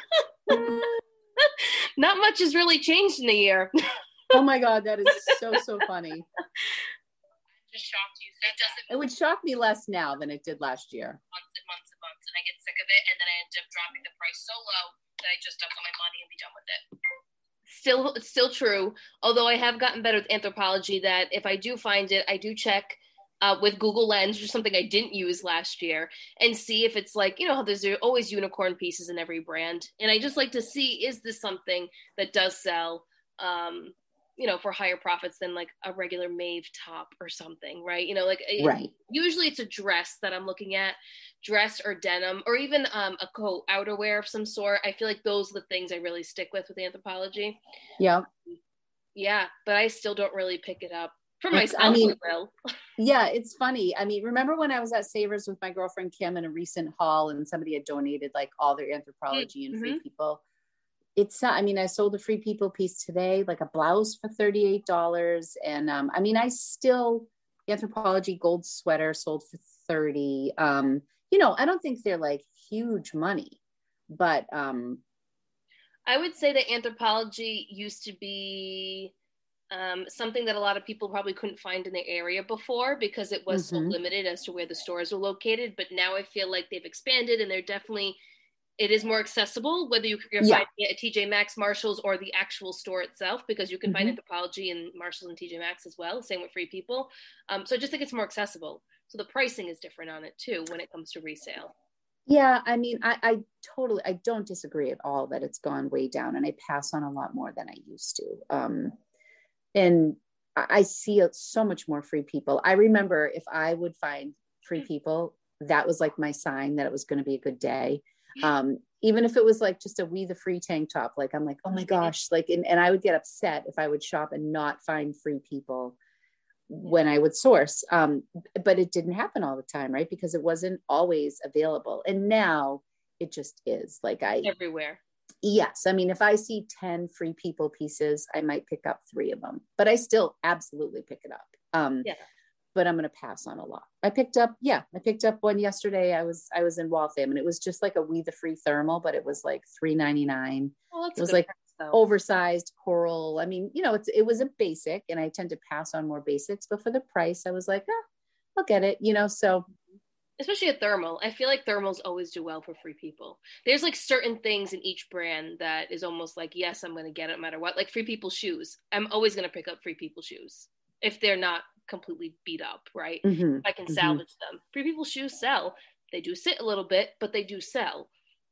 Not much has really changed in a year. Oh my God, that is so funny. I'm just shocked you said that. It would shock me less now than it did last year. Months and months and months, and I get sick of it, and then I end up dropping the price so low that I just dump all my money and be done with it. Still true. Although I have gotten better with Anthropologie, that if I do find it, I do check with Google Lens, which is something I didn't use last year, and see if it's like, you know, how there's always unicorn pieces in every brand. And I just like to see, is this something that does sell, you know, for higher profits than like a regular Maeve top or something, right? You know, like right. Usually it's a dress that I'm looking at, dress or denim, or even a coat, outerwear of some sort. I feel like those are the things I really stick with Anthropologie. Yeah. Yeah, but I still don't really pick it up. For myself, I will. Yeah, it's funny. I mean, remember when I was at Savers with my girlfriend Kim in a recent haul, and somebody had donated like all their Anthropologie and Free People? It's, I mean, I sold a Free People piece today, like a blouse for $38. And I mean, Anthropologie gold sweater sold for $30. You know, I don't think they're like huge money, but I would say that Anthropologie used to be something that a lot of people probably couldn't find in their area before because it was so limited as to where the stores were located. But now I feel like they've expanded, and it is more accessible, whether you're finding it at TJ Maxx, Marshalls, or the actual store itself, because you can find Anthropologie in Marshalls and TJ Maxx as well. Same with Free People. So I just think it's more accessible. So the pricing is different on it too when it comes to resale. Yeah, I mean, I don't disagree at all that it's gone way down, and I pass on a lot more than I used to. And I see so much more Free People. I remember if I would find Free People, that was like my sign that it was going to be a good day. Even if it was like just a We the Free tank top, like I'm like, oh my gosh, like, and I would get upset if I would shop and not find Free People when I would source. But it didn't happen all the time, right? Because it wasn't always available. And now it just is like everywhere. Yes. I mean, if I see 10 Free People pieces, I might pick up 3 of them, but I still absolutely pick it up. But I'm going to pass on a lot. I picked up one yesterday. I was in Waltham, and it was just like a We the Free thermal, but it was like $3.99. Well, it was like oversized coral. I mean, you know, it was a basic, and I tend to pass on more basics, but for the price, I was like, I'll get it, you know, so. Especially a thermal. I feel like thermals always do well for Free People. There's like certain things in each brand that is almost like, yes, I'm going to get it no matter what. Like Free People shoes. I'm always going to pick up Free People shoes if they're not completely beat up, right? If I can salvage them. Free People shoes sell. They do sit a little bit, but they do sell.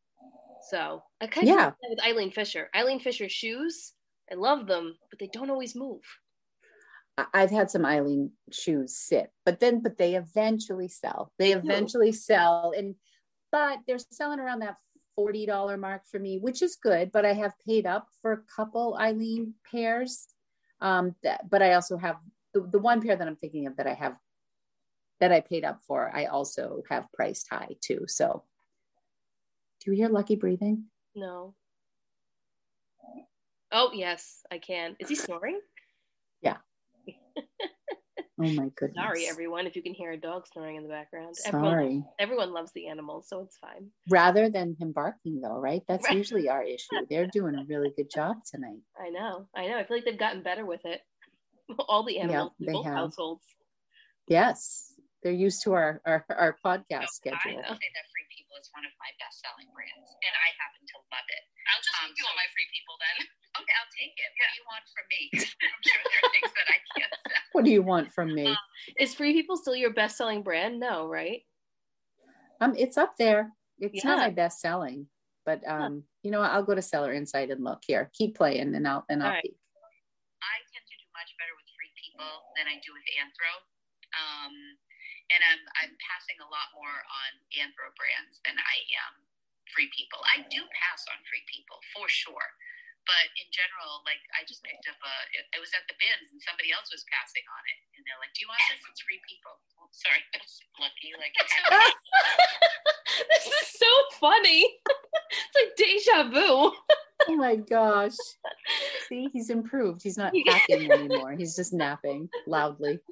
So I kind of do with Eileen Fisher. Eileen Fisher shoes, I love them, but they don't always move. I've had some Eileen shoes sit, but they eventually sell. But they're selling around that $40 mark for me, which is good, but I have paid up for a couple Eileen pairs. But I also have the one pair that I'm thinking of that I paid up for. I also have priced high too. So do you hear Lucky breathing? No. Oh yes, I can. Is he snoring? Yeah. Oh my goodness. Sorry, everyone, if you can hear a dog snoring in the background. Sorry. Everyone loves the animals, so it's fine. Rather than him barking, though, right? That's usually our issue. They're doing a really good job tonight. I know. I feel like they've gotten better with it. All the animals in both households. Yes. They're used to our podcast schedule. I would say that Free People is one of my best-selling brands, and I happen to love it. I'll just give you all my Free People then. Okay, I'll take it. What do you want from me? I'm sure there are things that I can't sell. What do you want from me? Is Free People still your best-selling brand? No, right? It's up there. It's not Yeah. my best selling, but you know, I'll go to Seller Insight and look. Here, keep playing, and I'll right. peek. I tend to do much better with Free People than I do with Anthro. And I'm passing a lot more on Anthro brands than I am Free People. I do pass on Free People for sure. But in general, like I just picked up it was at the bins and somebody else was passing on it. And they're like, do you want this? It's Free People. Oh, sorry, that's lucky. Like, This is so funny. It's like deja vu. Oh my gosh. See, he's improved. He's not hacking anymore. He's just napping loudly.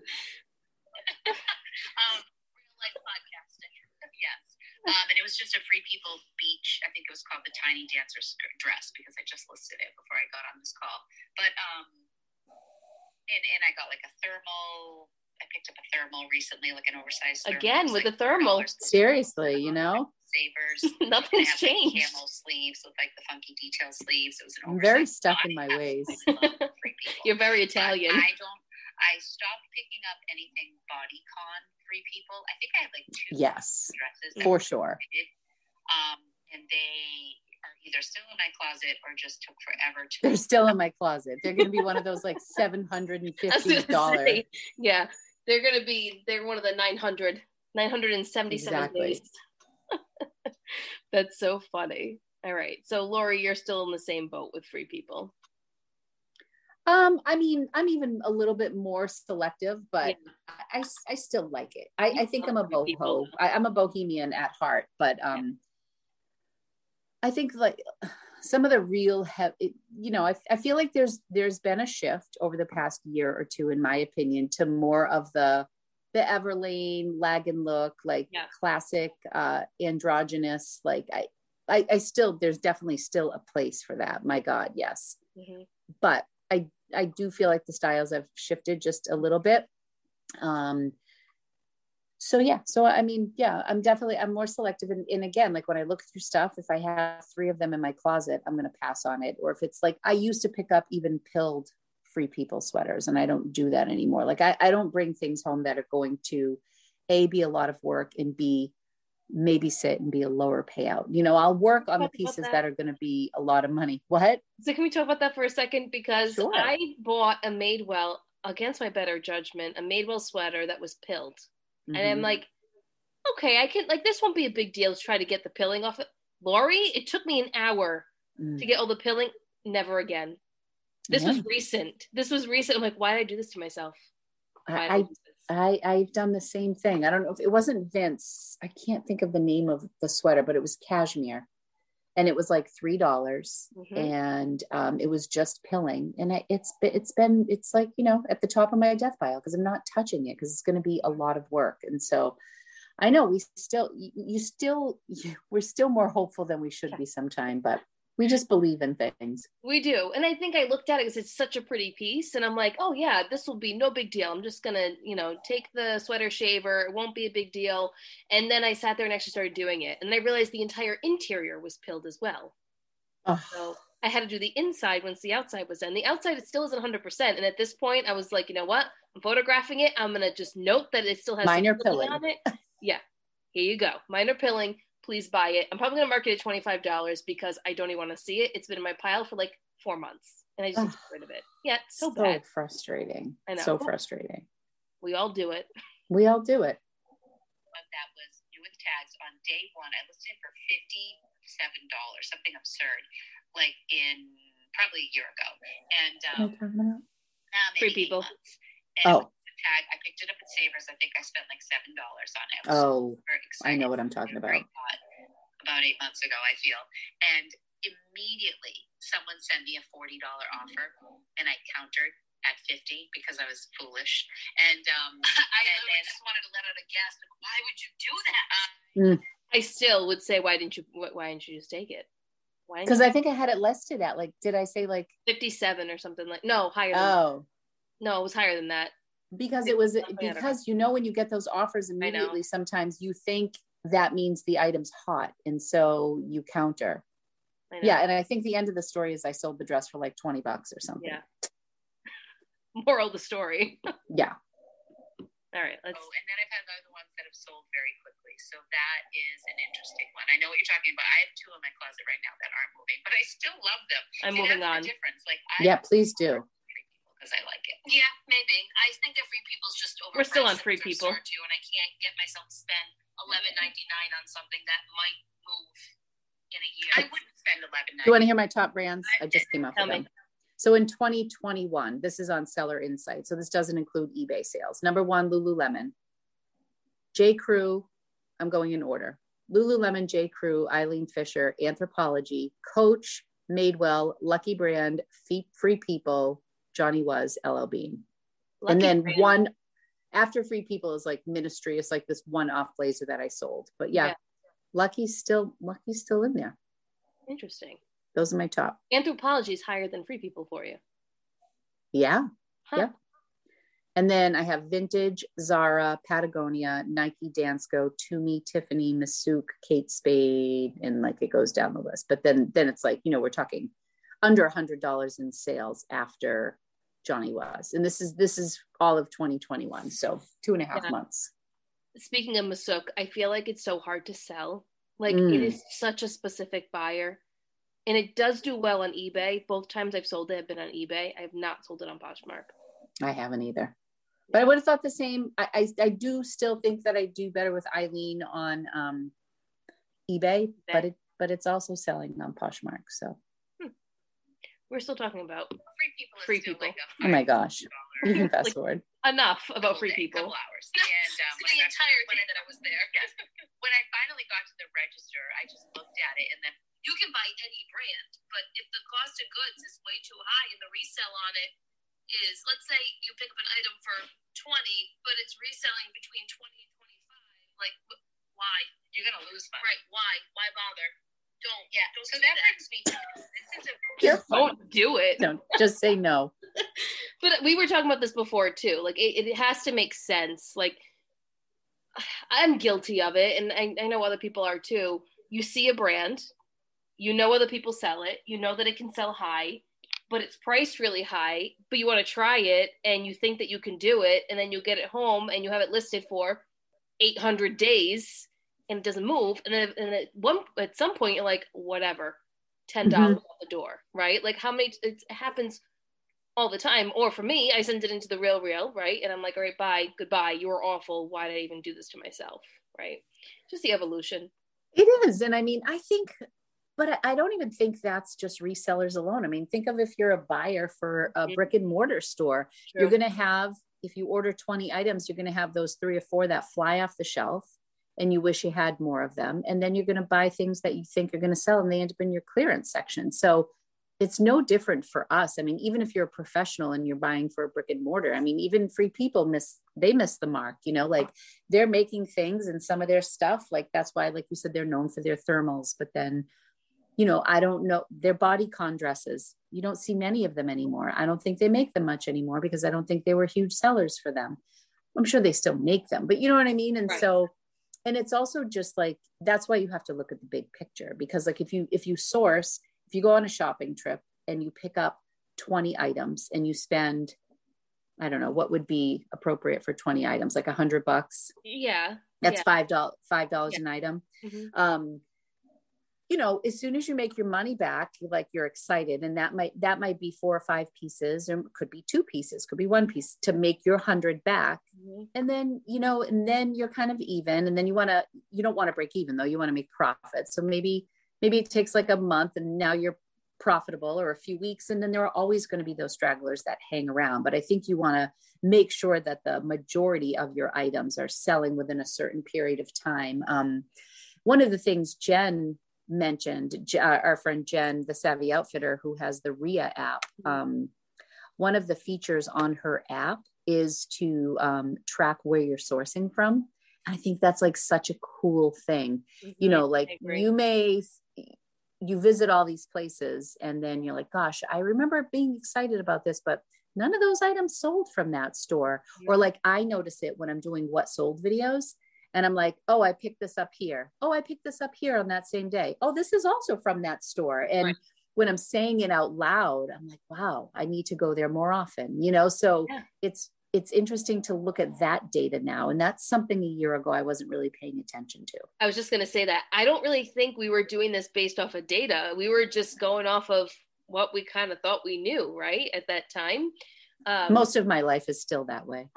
Real life podcasting. Yes. And it was just a Free People beach. I think it was called the Tiny Dancer dress because I just listed it before I got on this call. But and I got like a thermal. I picked up a thermal recently, like an oversized thermal. Again with like the thermal. Seriously, you know? Savers. Nothing's Had, like, changed. camel sleeves with like the funky detail sleeves. It was an I'm oversized very stuck in body. my ways. Absolutely love Free People. You're very Italian. I stopped picking up anything bodycon Free People. I think I had like 2 Yes, dresses for sure. And they are either still in my closet or just took forever to. They're still in my closet. They're going to be one of those like $750. Yeah, they're one of the 977 Exactly. days. That's so funny. All right, so Lori, you're still in the same boat with Free People. I mean, I'm even a little bit more selective, but yeah. I still like it. I think I'm a boho. I'm a bohemian at heart, but I think like some of the real, you know, I feel like there's been a shift over the past year or two, in my opinion, to more of the Everlane lag and look, like classic androgynous. Like I still, there's definitely still a place for that. My God, yes. Mm-hmm. But I do feel like the styles have shifted just a little bit. So I mean, I'm more selective. And again, like when I look through stuff, if I have 3 of them in my closet, I'm going to pass on it. Or if it's like, I used to pick up even pilled Free People sweaters, and I don't do that anymore. Like I don't bring things home that are going to A, be a lot of work, and B, maybe sit and be a lower payout. You know, I'll work on the pieces that are going to be a lot of money. What? So can we talk about that for a second? Because sure. I bought a Madewell, against my better judgment, a Madewell sweater that was pilled. Mm-hmm. And I'm like, okay, I can, like, this won't be a big deal to try to get the pilling off it. Lori, it took me an hour to get all the pilling. Never again. This was recent. I'm like, why did I do this to myself? I've done the same thing. I don't know if it wasn't Vince. I can't think of the name of the sweater, but it was cashmere, and it was like $3, and it was just pilling. And it's like, you know, at the top of my death pile because I'm not touching it because it's going to be a lot of work. And so I know we're still more hopeful than we should be sometime, but we just believe in things. We do. And I think I looked at it because it's such a pretty piece. And I'm like, oh yeah, this will be no big deal. I'm just going to, you know, take the sweater shaver. It won't be a big deal. And then I sat there and actually started doing it. And I realized the entire interior was pilled as well. Oh. So I had to do the inside once the outside was done. The outside, it still isn't 100%. And at this point I was like, you know what? I'm photographing it. I'm going to just note that it still has minor pilling on it. Yeah. Here you go. Minor pilling. Please buy it. I'm probably going to mark it at $25 because I don't even want to see it. It's been in my pile for like 4 months and I just need to get rid of it. Yeah, it's so bad. Frustrating. I know. So frustrating. We all do it. We all do it. That was new with tags on day 1. I listed it for $57, something absurd, like in probably a year ago. And Free People. And tag, I picked it up at Savers. I think I spent like $7 on it. I know what I'm talking about. About 8 months ago, I feel. And immediately someone sent me a $40 offer and I countered at 50 because I was foolish. And I just wanted to let out a gasp. Why would you do that? I still would say, why didn't you just take it? Because I think I had it listed at like, did I say like 57 or something like, no, higher than that. No, it was higher than that. Because you know, when you get those offers immediately, sometimes you think that means the item's hot. And so you counter. Yeah. And I think the end of the story is I sold the dress for like $20 or something. Yeah. Moral of the story. Yeah. All right. And then I've had other ones that have sold very quickly. So that is an interesting one. I know what you're talking about. I have 2 in my closet right now that aren't moving, but I still love them. I'm moving on. Difference. Like, yeah, please do. Because I like it. Yeah, maybe. I think that Free People's just overpriced. We're still on Free People. And I can't get myself to spend $11.99 on something that might move in a year. I wouldn't spend $11.99. Do you want to hear my top brands? I just came up with me. them. So in 2021, this is on Seller Insight. So this doesn't include eBay sales. Number 1, Lululemon. J. Crew, I'm going in order. Lululemon, J. Crew, Eileen Fisher, Anthropologie, Coach, Madewell, Lucky Brand, Free People, Johnny Was, LL Bean. Lucky and then Brand. one after Free People is like Ministry. It's like this one-off blazer that I sold. But yeah. Lucky's still in there. Interesting. Those are my top. Anthropologie is higher than Free People for you. Yeah. Huh. Yeah. And then I have Vintage, Zara, Patagonia, Nike, Dansko, Tumi, Tiffany, Masook, Kate Spade, and like it goes down the list. But then it's like, we're talking under $100 in sales after Johnny Was. And this is all of 2021. So 2.5 months. Speaking of Masook, I feel like it's so hard to sell. Like it is such a specific buyer. And it does do well on eBay. Both times I've sold it have been on eBay. I have not sold it on Poshmark. I haven't either. But I would have thought the same. I do still think that I do better with Eileen on eBay, but it's also selling on Poshmark. So we're still talking about Free People. Like oh my gosh, you can fast forward. Enough about Free People. Couple hours. And the entire day that I was there. Yes. When I finally got to the register, I just looked at it, and then you can buy any brand, but if the cost of goods is way too high and the resale on it is, let's say you pick up an item for 20, but it's reselling between 20 and 25. Like, why? You're going to lose money. Right. Why bother? Don't. Yeah. Don't so do that brings me to, don't do it. No, just say no. But we were talking about this before too. Like it has to make sense. Like I'm guilty of it. And I know other people are too. You see a brand, other people sell it, that it can sell high, but it's priced really high, but you want to try it and you think that you can do it. And then you get it home and you have it listed for 800 days and it doesn't move. And then at some point you're like, whatever, $10 off the door, right? Like how many, it happens all the time. Or for me, I send it into the real, right? And I'm like, all right, bye, goodbye. You were awful. Why did I even do this to myself? Right. Just the evolution. It is. And I mean, I think, but I don't even think that's just resellers alone. I mean, think of if you're a buyer for a brick and mortar store, you're going to have, if you order 20 items, you're going to have those 3 or 4 that fly off the shelf and you wish you had more of them. And then you're going to buy things that you think are going to sell and they end up in your clearance section. So it's no different for us. I mean, even if you're a professional and you're buying for a brick and mortar, I mean, even Free People miss the mark, like they're making things and some of their stuff, like that's why, like you said, they're known for their thermals, but then, I don't know, their bodycon dresses, you don't see many of them anymore. I don't think they make them much anymore because I don't think they were huge sellers for them. I'm sure they still make them, but you know what I mean? And so, and it's also just like, that's why you have to look at the big picture, because like if you go on a shopping trip and you pick up 20 items and you spend, I don't know, what would be appropriate for 20 items, like $100. Yeah. That's $5 an item. Mm-hmm. As soon as you make your money back, you're excited. And that might be 4 or 5 pieces, or could be 2 pieces, could be 1 piece to make your 100 back. Mm-hmm. And then, and then you're kind of even, and then you don't want to break even though, you want to make profit. So maybe it takes like a month and now you're profitable, or a few weeks. And then there are always going to be those stragglers that hang around. But I think you want to make sure that the majority of your items are selling within a certain period of time. One of the things Jen mentioned, our friend Jen, the Savvy Outfitter, who has the RIA app, one of the features on her app is to track where you're sourcing from. I think that's like such a cool thing. Mm-hmm. You visit all these places and then you're like, gosh, I remember being excited about this, but none of those items sold from that store. Yeah. Or like, I notice it when I'm doing what sold videos and I'm like, oh, I picked this up here. Oh, I picked this up here on that same day. Oh, this is also from that store. And when I'm saying it out loud, I'm like, wow, I need to go there more often, so it's interesting to look at that data now. And that's something a year ago I wasn't really paying attention to. I was just going to say that I don't really think we were doing this based off of data. We were just going off of what we kind of thought we knew, right? At that time. Most of my life is still that way.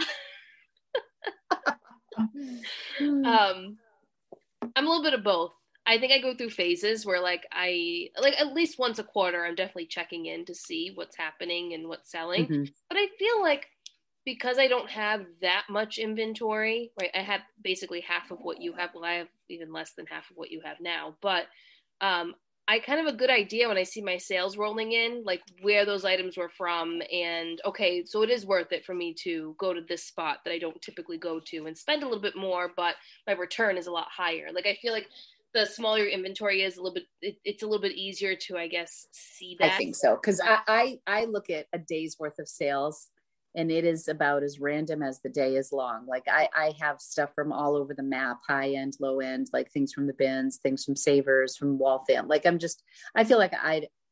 I'm a little bit of both. I think I go through phases where like at least once a quarter, I'm definitely checking in to see what's happening and what's selling. Mm-hmm. But I feel like because I don't have that much inventory, right? I have basically half of what you have. Well, I have even less than half of what you have now, but I kind of have a good idea when I see my sales rolling in, like where those items were from. And okay, so it is worth it for me to go to this spot that I don't typically go to and spend a little bit more, but my return is a lot higher. Like, I feel like the smaller your inventory is, it's a little bit easier to, I guess, see that. I think so. Cause I look at a day's worth of sales and it is about as random as the day is long. Like I have stuff from all over the map, high end, low end, like things from the bins, things from Savers, from Waltham. Like I feel like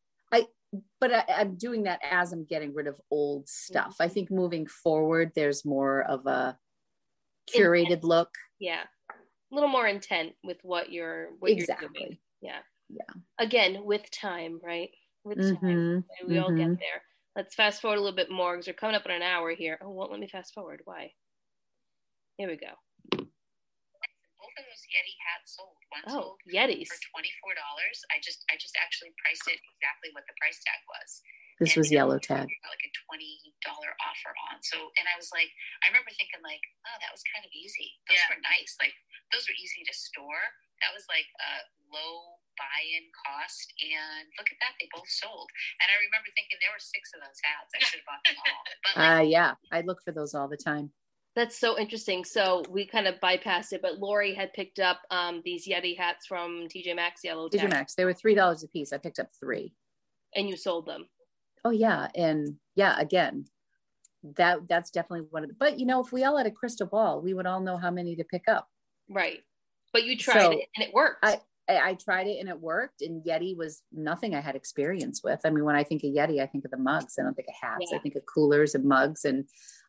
I'm doing that as I'm getting rid of old stuff. I think moving forward, there's more of a curated look. Yeah. A little more intent with what you're doing. Yeah. Again, with time, right? With time. We all get there. Let's fast forward a little bit more because we're coming up on an hour here. Oh, won't let me fast forward. Why? Here we go. Both of those Yeti hats sold. One sold Yetis for $24. I just actually priced it exactly what the price tag was. This was yellow tag. Like a $20 offer on. So, and I was like, I remember thinking like, oh, that was kind of easy. Those were nice. Like, those were easy to store. That was like a low buy-in cost. And look at that. They both sold. And I remember thinking there were 6 of those hats. I should have bought them all. But yeah, I look for those all the time. That's so interesting. So we kind of bypassed it, but Lori had picked up these Yeti hats from TJ Maxx Yellow Tag. TJ Maxx. They were $3 a piece. I picked up 3. And you sold them. Oh yeah. And yeah, again, that's definitely one of the, but if we all had a crystal ball, we would all know how many to pick up. Right. But you tried it and it worked. I tried it and it worked, and Yeti was nothing I had experience with. I mean, when I think of Yeti, I think of the mugs. I don't think of hats. Yeah. I think of coolers and mugs. And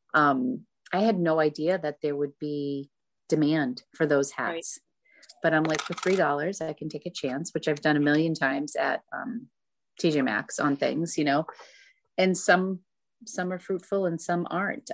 I had no idea that there would be demand for those hats. Right. But I'm like, for $3, I can take a chance, which I've done a million times at TJ Maxx on things, and some are fruitful and some aren't.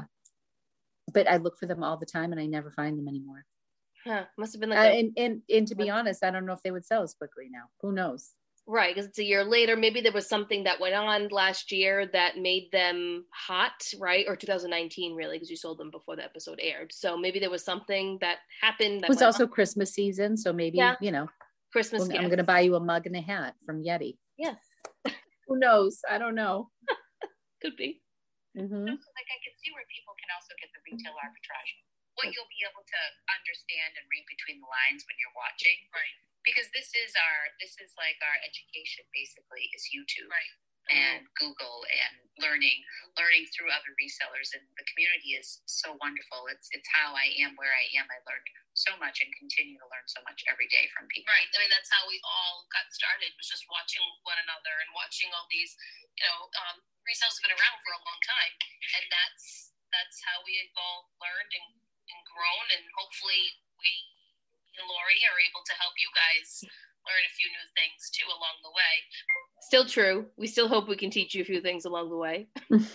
But I look for them all the time and I never find them anymore. Huh. Must have been like and to be honest, I don't know if they would sell as quickly now. Who knows? Right, because it's a year later. Maybe there was something that went on last year that made them hot, right? Or 2019, really, because you sold them before the episode aired. So maybe there was something that happened. That it was also Christmas season, so maybe Christmas. I'm going to buy you a mug and a hat from Yeti. Yeah. Who knows? I don't know. Could be. Mm-hmm. So, like, I can see where people can also get the retail arbitrage. What you'll be able to understand and read between the lines when you're watching, right? Because this is like our education, basically, is YouTube, right? And Google and learning through other resellers, and the community is so wonderful. It's how I am where I am. I learned so much and continue to learn so much every day from people. Right. I mean, that's how we all got started, was just watching one another and watching all these, resellers have been around for a long time, and that's how we have all learned and grown, and hopefully we and Lori are able to help you guys learn a few new things too along the way. Still true. We still hope we can teach you a few things along the way,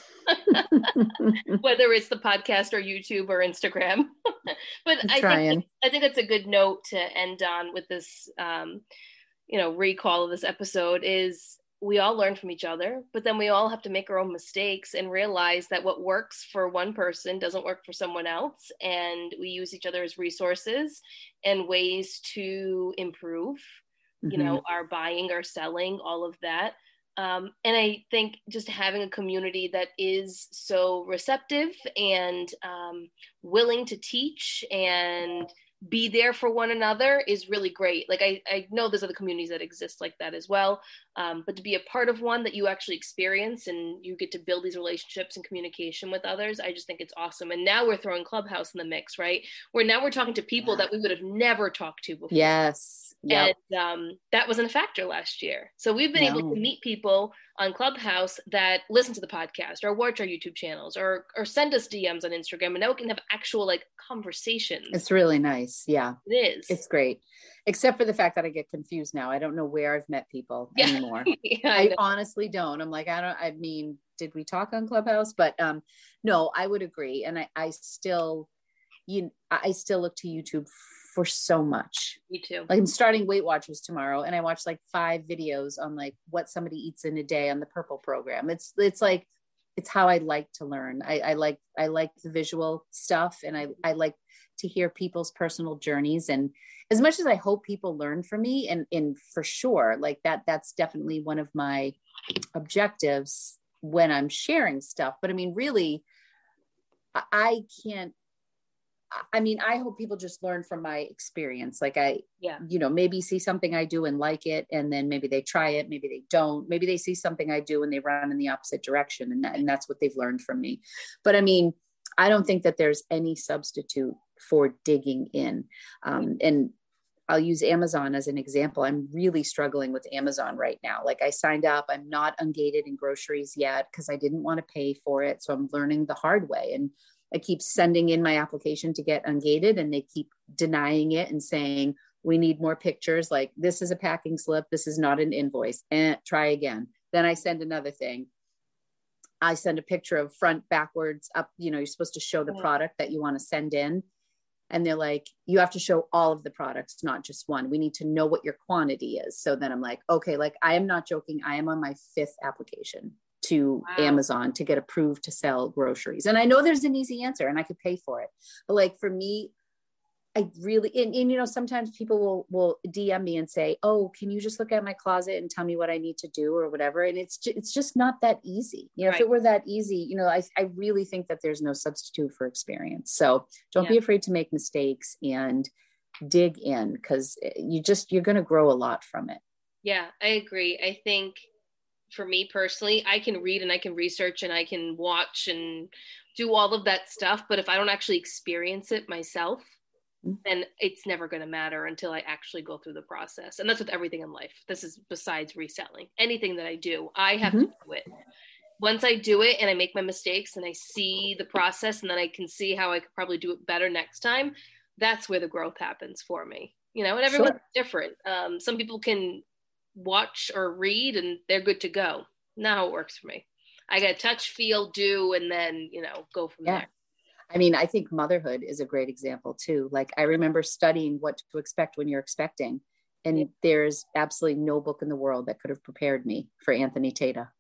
whether it's the podcast or YouTube or Instagram. But I think that's a good note to end on with this, recall of this episode is we all learn from each other, but then we all have to make our own mistakes and realize that what works for one person doesn't work for someone else. And we use each other as resources and ways to improve, our buying, our selling, all of that. And I think just having a community that is so receptive and willing to teach and be there for one another is really great. Like I know there's other communities that exist like that as well. But to be a part of one that you actually experience and you get to build these relationships and communication with others, I just think it's awesome. And now we're throwing Clubhouse in the mix, right? Where we're talking to people that we would have never talked to before. Yes. Yep. And that wasn't a factor last year. So we've been able to meet people on Clubhouse that listen to the podcast or watch our YouTube channels or send us DMs on Instagram, and now we can have actual like conversations. It's really nice. Yeah, it is. It's great. Except for the fact that I get confused now. I don't know where I've met people anymore. Yeah, I honestly don't. I'm like, did we talk on Clubhouse? But no, I would agree. And I still look to YouTube for so much. Me too. Like I'm starting Weight Watchers tomorrow, and I watch like 5 videos on like what somebody eats in a day on the Purple program. It's like, it's how I like to learn. I like the visual stuff, and I like to hear people's personal journeys. And as much as I hope people learn from me, and for sure, like that's definitely one of my objectives when I'm sharing stuff. But I mean, really, I hope people just learn from my experience. Like maybe see something I do and like it, and then maybe they try it, maybe they don't, maybe they see something I do and they run in the opposite direction, and that's what they've learned from me. But I mean, I don't think that there's any substitute for digging in. And I'll use Amazon as an example. I'm really struggling with Amazon right now. Like I signed up, I'm not ungated in groceries yet because I didn't want to pay for it. So I'm learning the hard way. And I keep sending in my application to get ungated, and they keep denying it and saying, we need more pictures. Like, this is a packing slip. This is not an invoice. And try again. Then I send another thing. I send a picture of front, backwards, up. You're supposed to show the product that you want to send in. And they're like, you have to show all of the products, not just one. We need to know what your quantity is. So then I'm like, okay, like I am not joking. I am on my 5th application to Amazon to get approved to sell groceries. And I know there's an easy answer and I could pay for it. But like for me, I really, and sometimes people will DM me and say, oh, can you just look at my closet and tell me what I need to do or whatever. And it's just not that easy. Right. If it were that easy, I really think that there's no substitute for experience. So don't be afraid to make mistakes and dig in, because you're going to grow a lot from it. Yeah, I agree. I think for me personally, I can read and I can research and I can watch and do all of that stuff. But if I don't actually experience it myself, then it's never going to matter until I actually go through the process. And that's with everything in life. This is besides reselling. Anything that I do, I have to do it. Once I do it and I make my mistakes and I see the process, and then I can see how I could probably do it better next time, that's where the growth happens for me. And everyone's different. Some people can watch or read and they're good to go. Not how it works for me. I got to touch, feel, do, and then, go from there. I mean, I think motherhood is a great example too. Like I remember studying what to expect when you're expecting, and there's absolutely no book in the world that could have prepared me for Anthony Tata.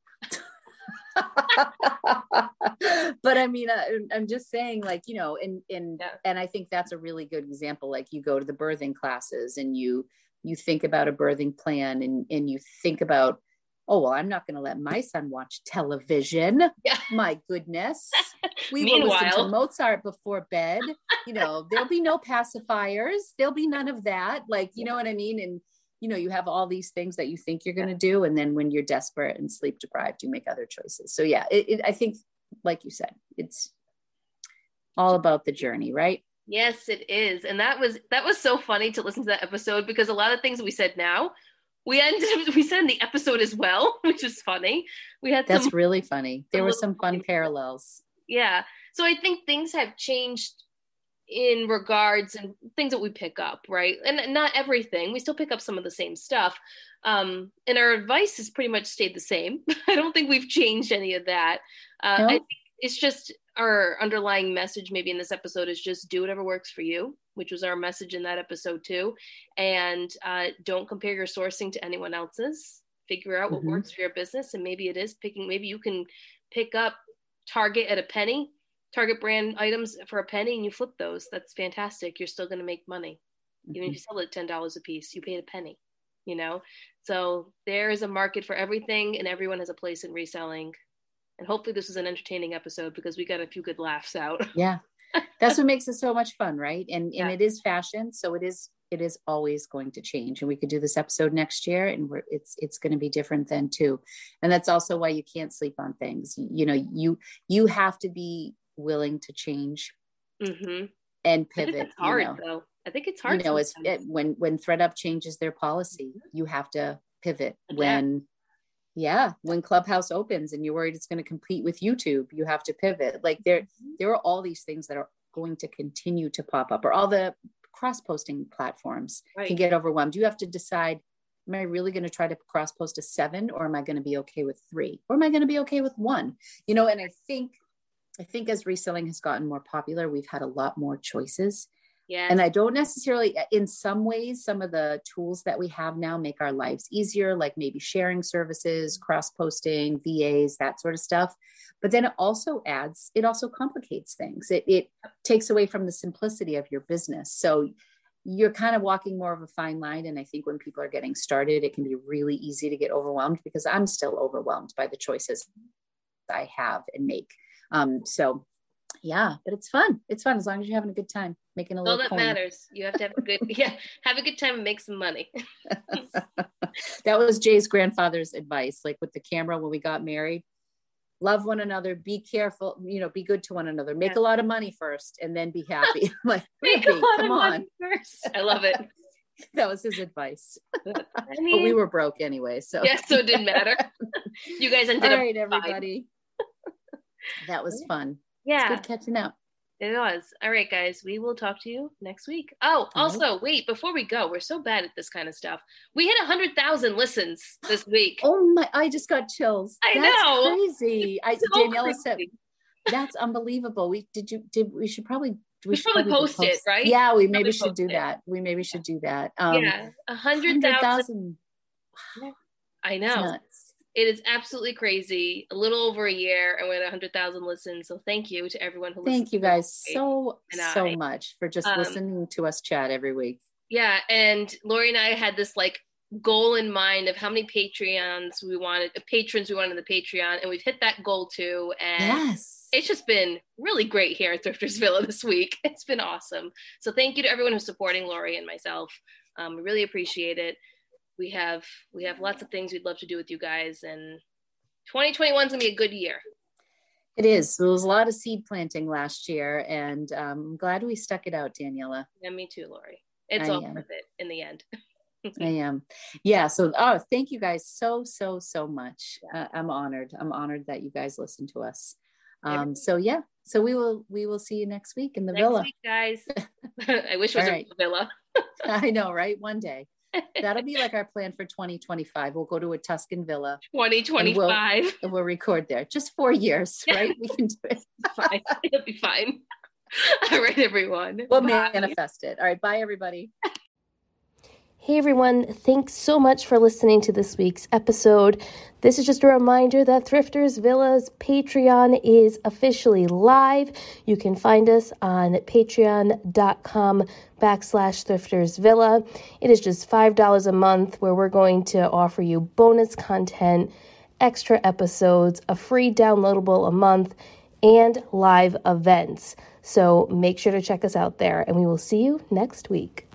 But I mean, I'm just saying, like, and I think that's a really good example. Like you go to the birthing classes and you think about a birthing plan, and you think about, oh, well, I'm not going to let my son watch television. Yeah. My goodness. We will listen to Mozart before bed. There'll be no pacifiers. There'll be none of that. Like, you know what I mean? And, you have all these things that you think you're going to do. And then when you're desperate and sleep deprived, you make other choices. So yeah, I think, like you said, it's all about the journey, right? Yes, it is. And that was so funny to listen to that episode, because a lot of things we said now, we said in the episode as well, which is funny. That's really funny. There were some fun parallels. Yeah. So I think things have changed in regards and things that we pick up, right? And not everything. We still pick up some of the same stuff. And our advice has pretty much stayed the same. I don't think we've changed any of that. No? I think it's just our underlying message maybe in this episode is just do whatever works for you, which was our message in that episode too. And don't compare your sourcing to anyone else's. Figure out what works for your business. And maybe maybe you can pick up Target at a penny, Target brand items for a penny, and you flip those. That's fantastic. You're still going to make money. Even if you sell it $10 a piece, you paid a penny, So there is a market for everything, and everyone has a place in reselling. And hopefully this was an entertaining episode, because we got a few good laughs out. Yeah. That's what makes it so much fun, right? And it is fashion. So it is always going to change. And we could do this episode next year, and it's going to be different then too. And that's also why you can't sleep on things. You have to be willing to change and pivot. It's hard though. I think it's hard. When ThredUp changes their policy, you have to pivot. When Yeah. When Clubhouse opens and you're worried it's going to compete with YouTube, you have to pivot. Like there are all these things that are going to continue to pop up, or all the cross-posting platforms can get overwhelmed. You have to decide, am I really going to try to cross-post a 7, or am I going to be okay with 3? Or am I going to be okay with 1? You know, and I think as reselling has gotten more popular, we've had a lot more choices. Yes. And I don't necessarily, in some ways, some of the tools that we have now make our lives easier, like maybe sharing services, cross-posting, VAs, that sort of stuff. But then it also complicates things. It takes away from the simplicity of your business. So you're kind of walking more of a fine line. And I think when people are getting started, it can be really easy to get overwhelmed, because I'm still overwhelmed by the choices I have and make. So yeah, but it's fun. It's fun as long as you're having a good time making a little all that coin. matters. You have to have a good time and make some money. That was Jay's grandfather's advice, like with the camera when we got married. Love one another, be careful, be good to one another, make a lot of money first, and then be happy. Like, come on first. I love it. That was his advice. I mean, but we were broke anyway, so so it didn't matter. You guys ended up. All right, everybody. That was fun. Yeah. It's good catching up. It was. All right, guys. We will talk to you next week. Oh, also, wait, before we go, we're so bad at this kind of stuff. We hit 100,000 listens this week. Oh my, I just got chills. I That's know. Crazy. Daniela said, that's unbelievable. We should probably post it, right? Yeah, we maybe should do that. We maybe should do that. 100,000. I know. Nuts. It is absolutely crazy. A little over a year, and we're at 100,000 listens. So thank you to everyone who listens. Thank you guys so much for just listening to us chat every week. Yeah, and Lori and I had this like goal in mind of how many patrons we wanted in the Patreon, and we've hit that goal too. And it's just been really great here at Thrifters Villa this week. It's been awesome. So thank you to everyone who's supporting Lori and myself. We really appreciate it. We have lots of things we'd love to do with you guys, and 2021 is gonna be a good year. It is. There was a lot of seed planting last year, and I'm glad we stuck it out, Daniela. Yeah, me too, Lori. It's all worth it in the end. I am. Yeah. So, thank you guys so much. I'm honored. I'm honored that you guys listen to us. So we will see you next week in the villa. Next week, guys. I wish it was a villa. I know, right? One day. That'll be like our plan for 2025. We'll go to a Tuscan villa. 2025. We'll record there. Just 4 years, right? We can do it. Fine. It'll be fine. All right, everyone. We'll manifest it. All right. Bye, everybody. Hey everyone, thanks so much for listening to this week's episode. This is just a reminder that Thrifters Villa's Patreon is officially live. You can find us on patreon.com/thriftersvilla. It is just $5 a month where we're going to offer you bonus content, extra episodes, a free downloadable a month, and live events. So make sure to check us out there, and we will see you next week.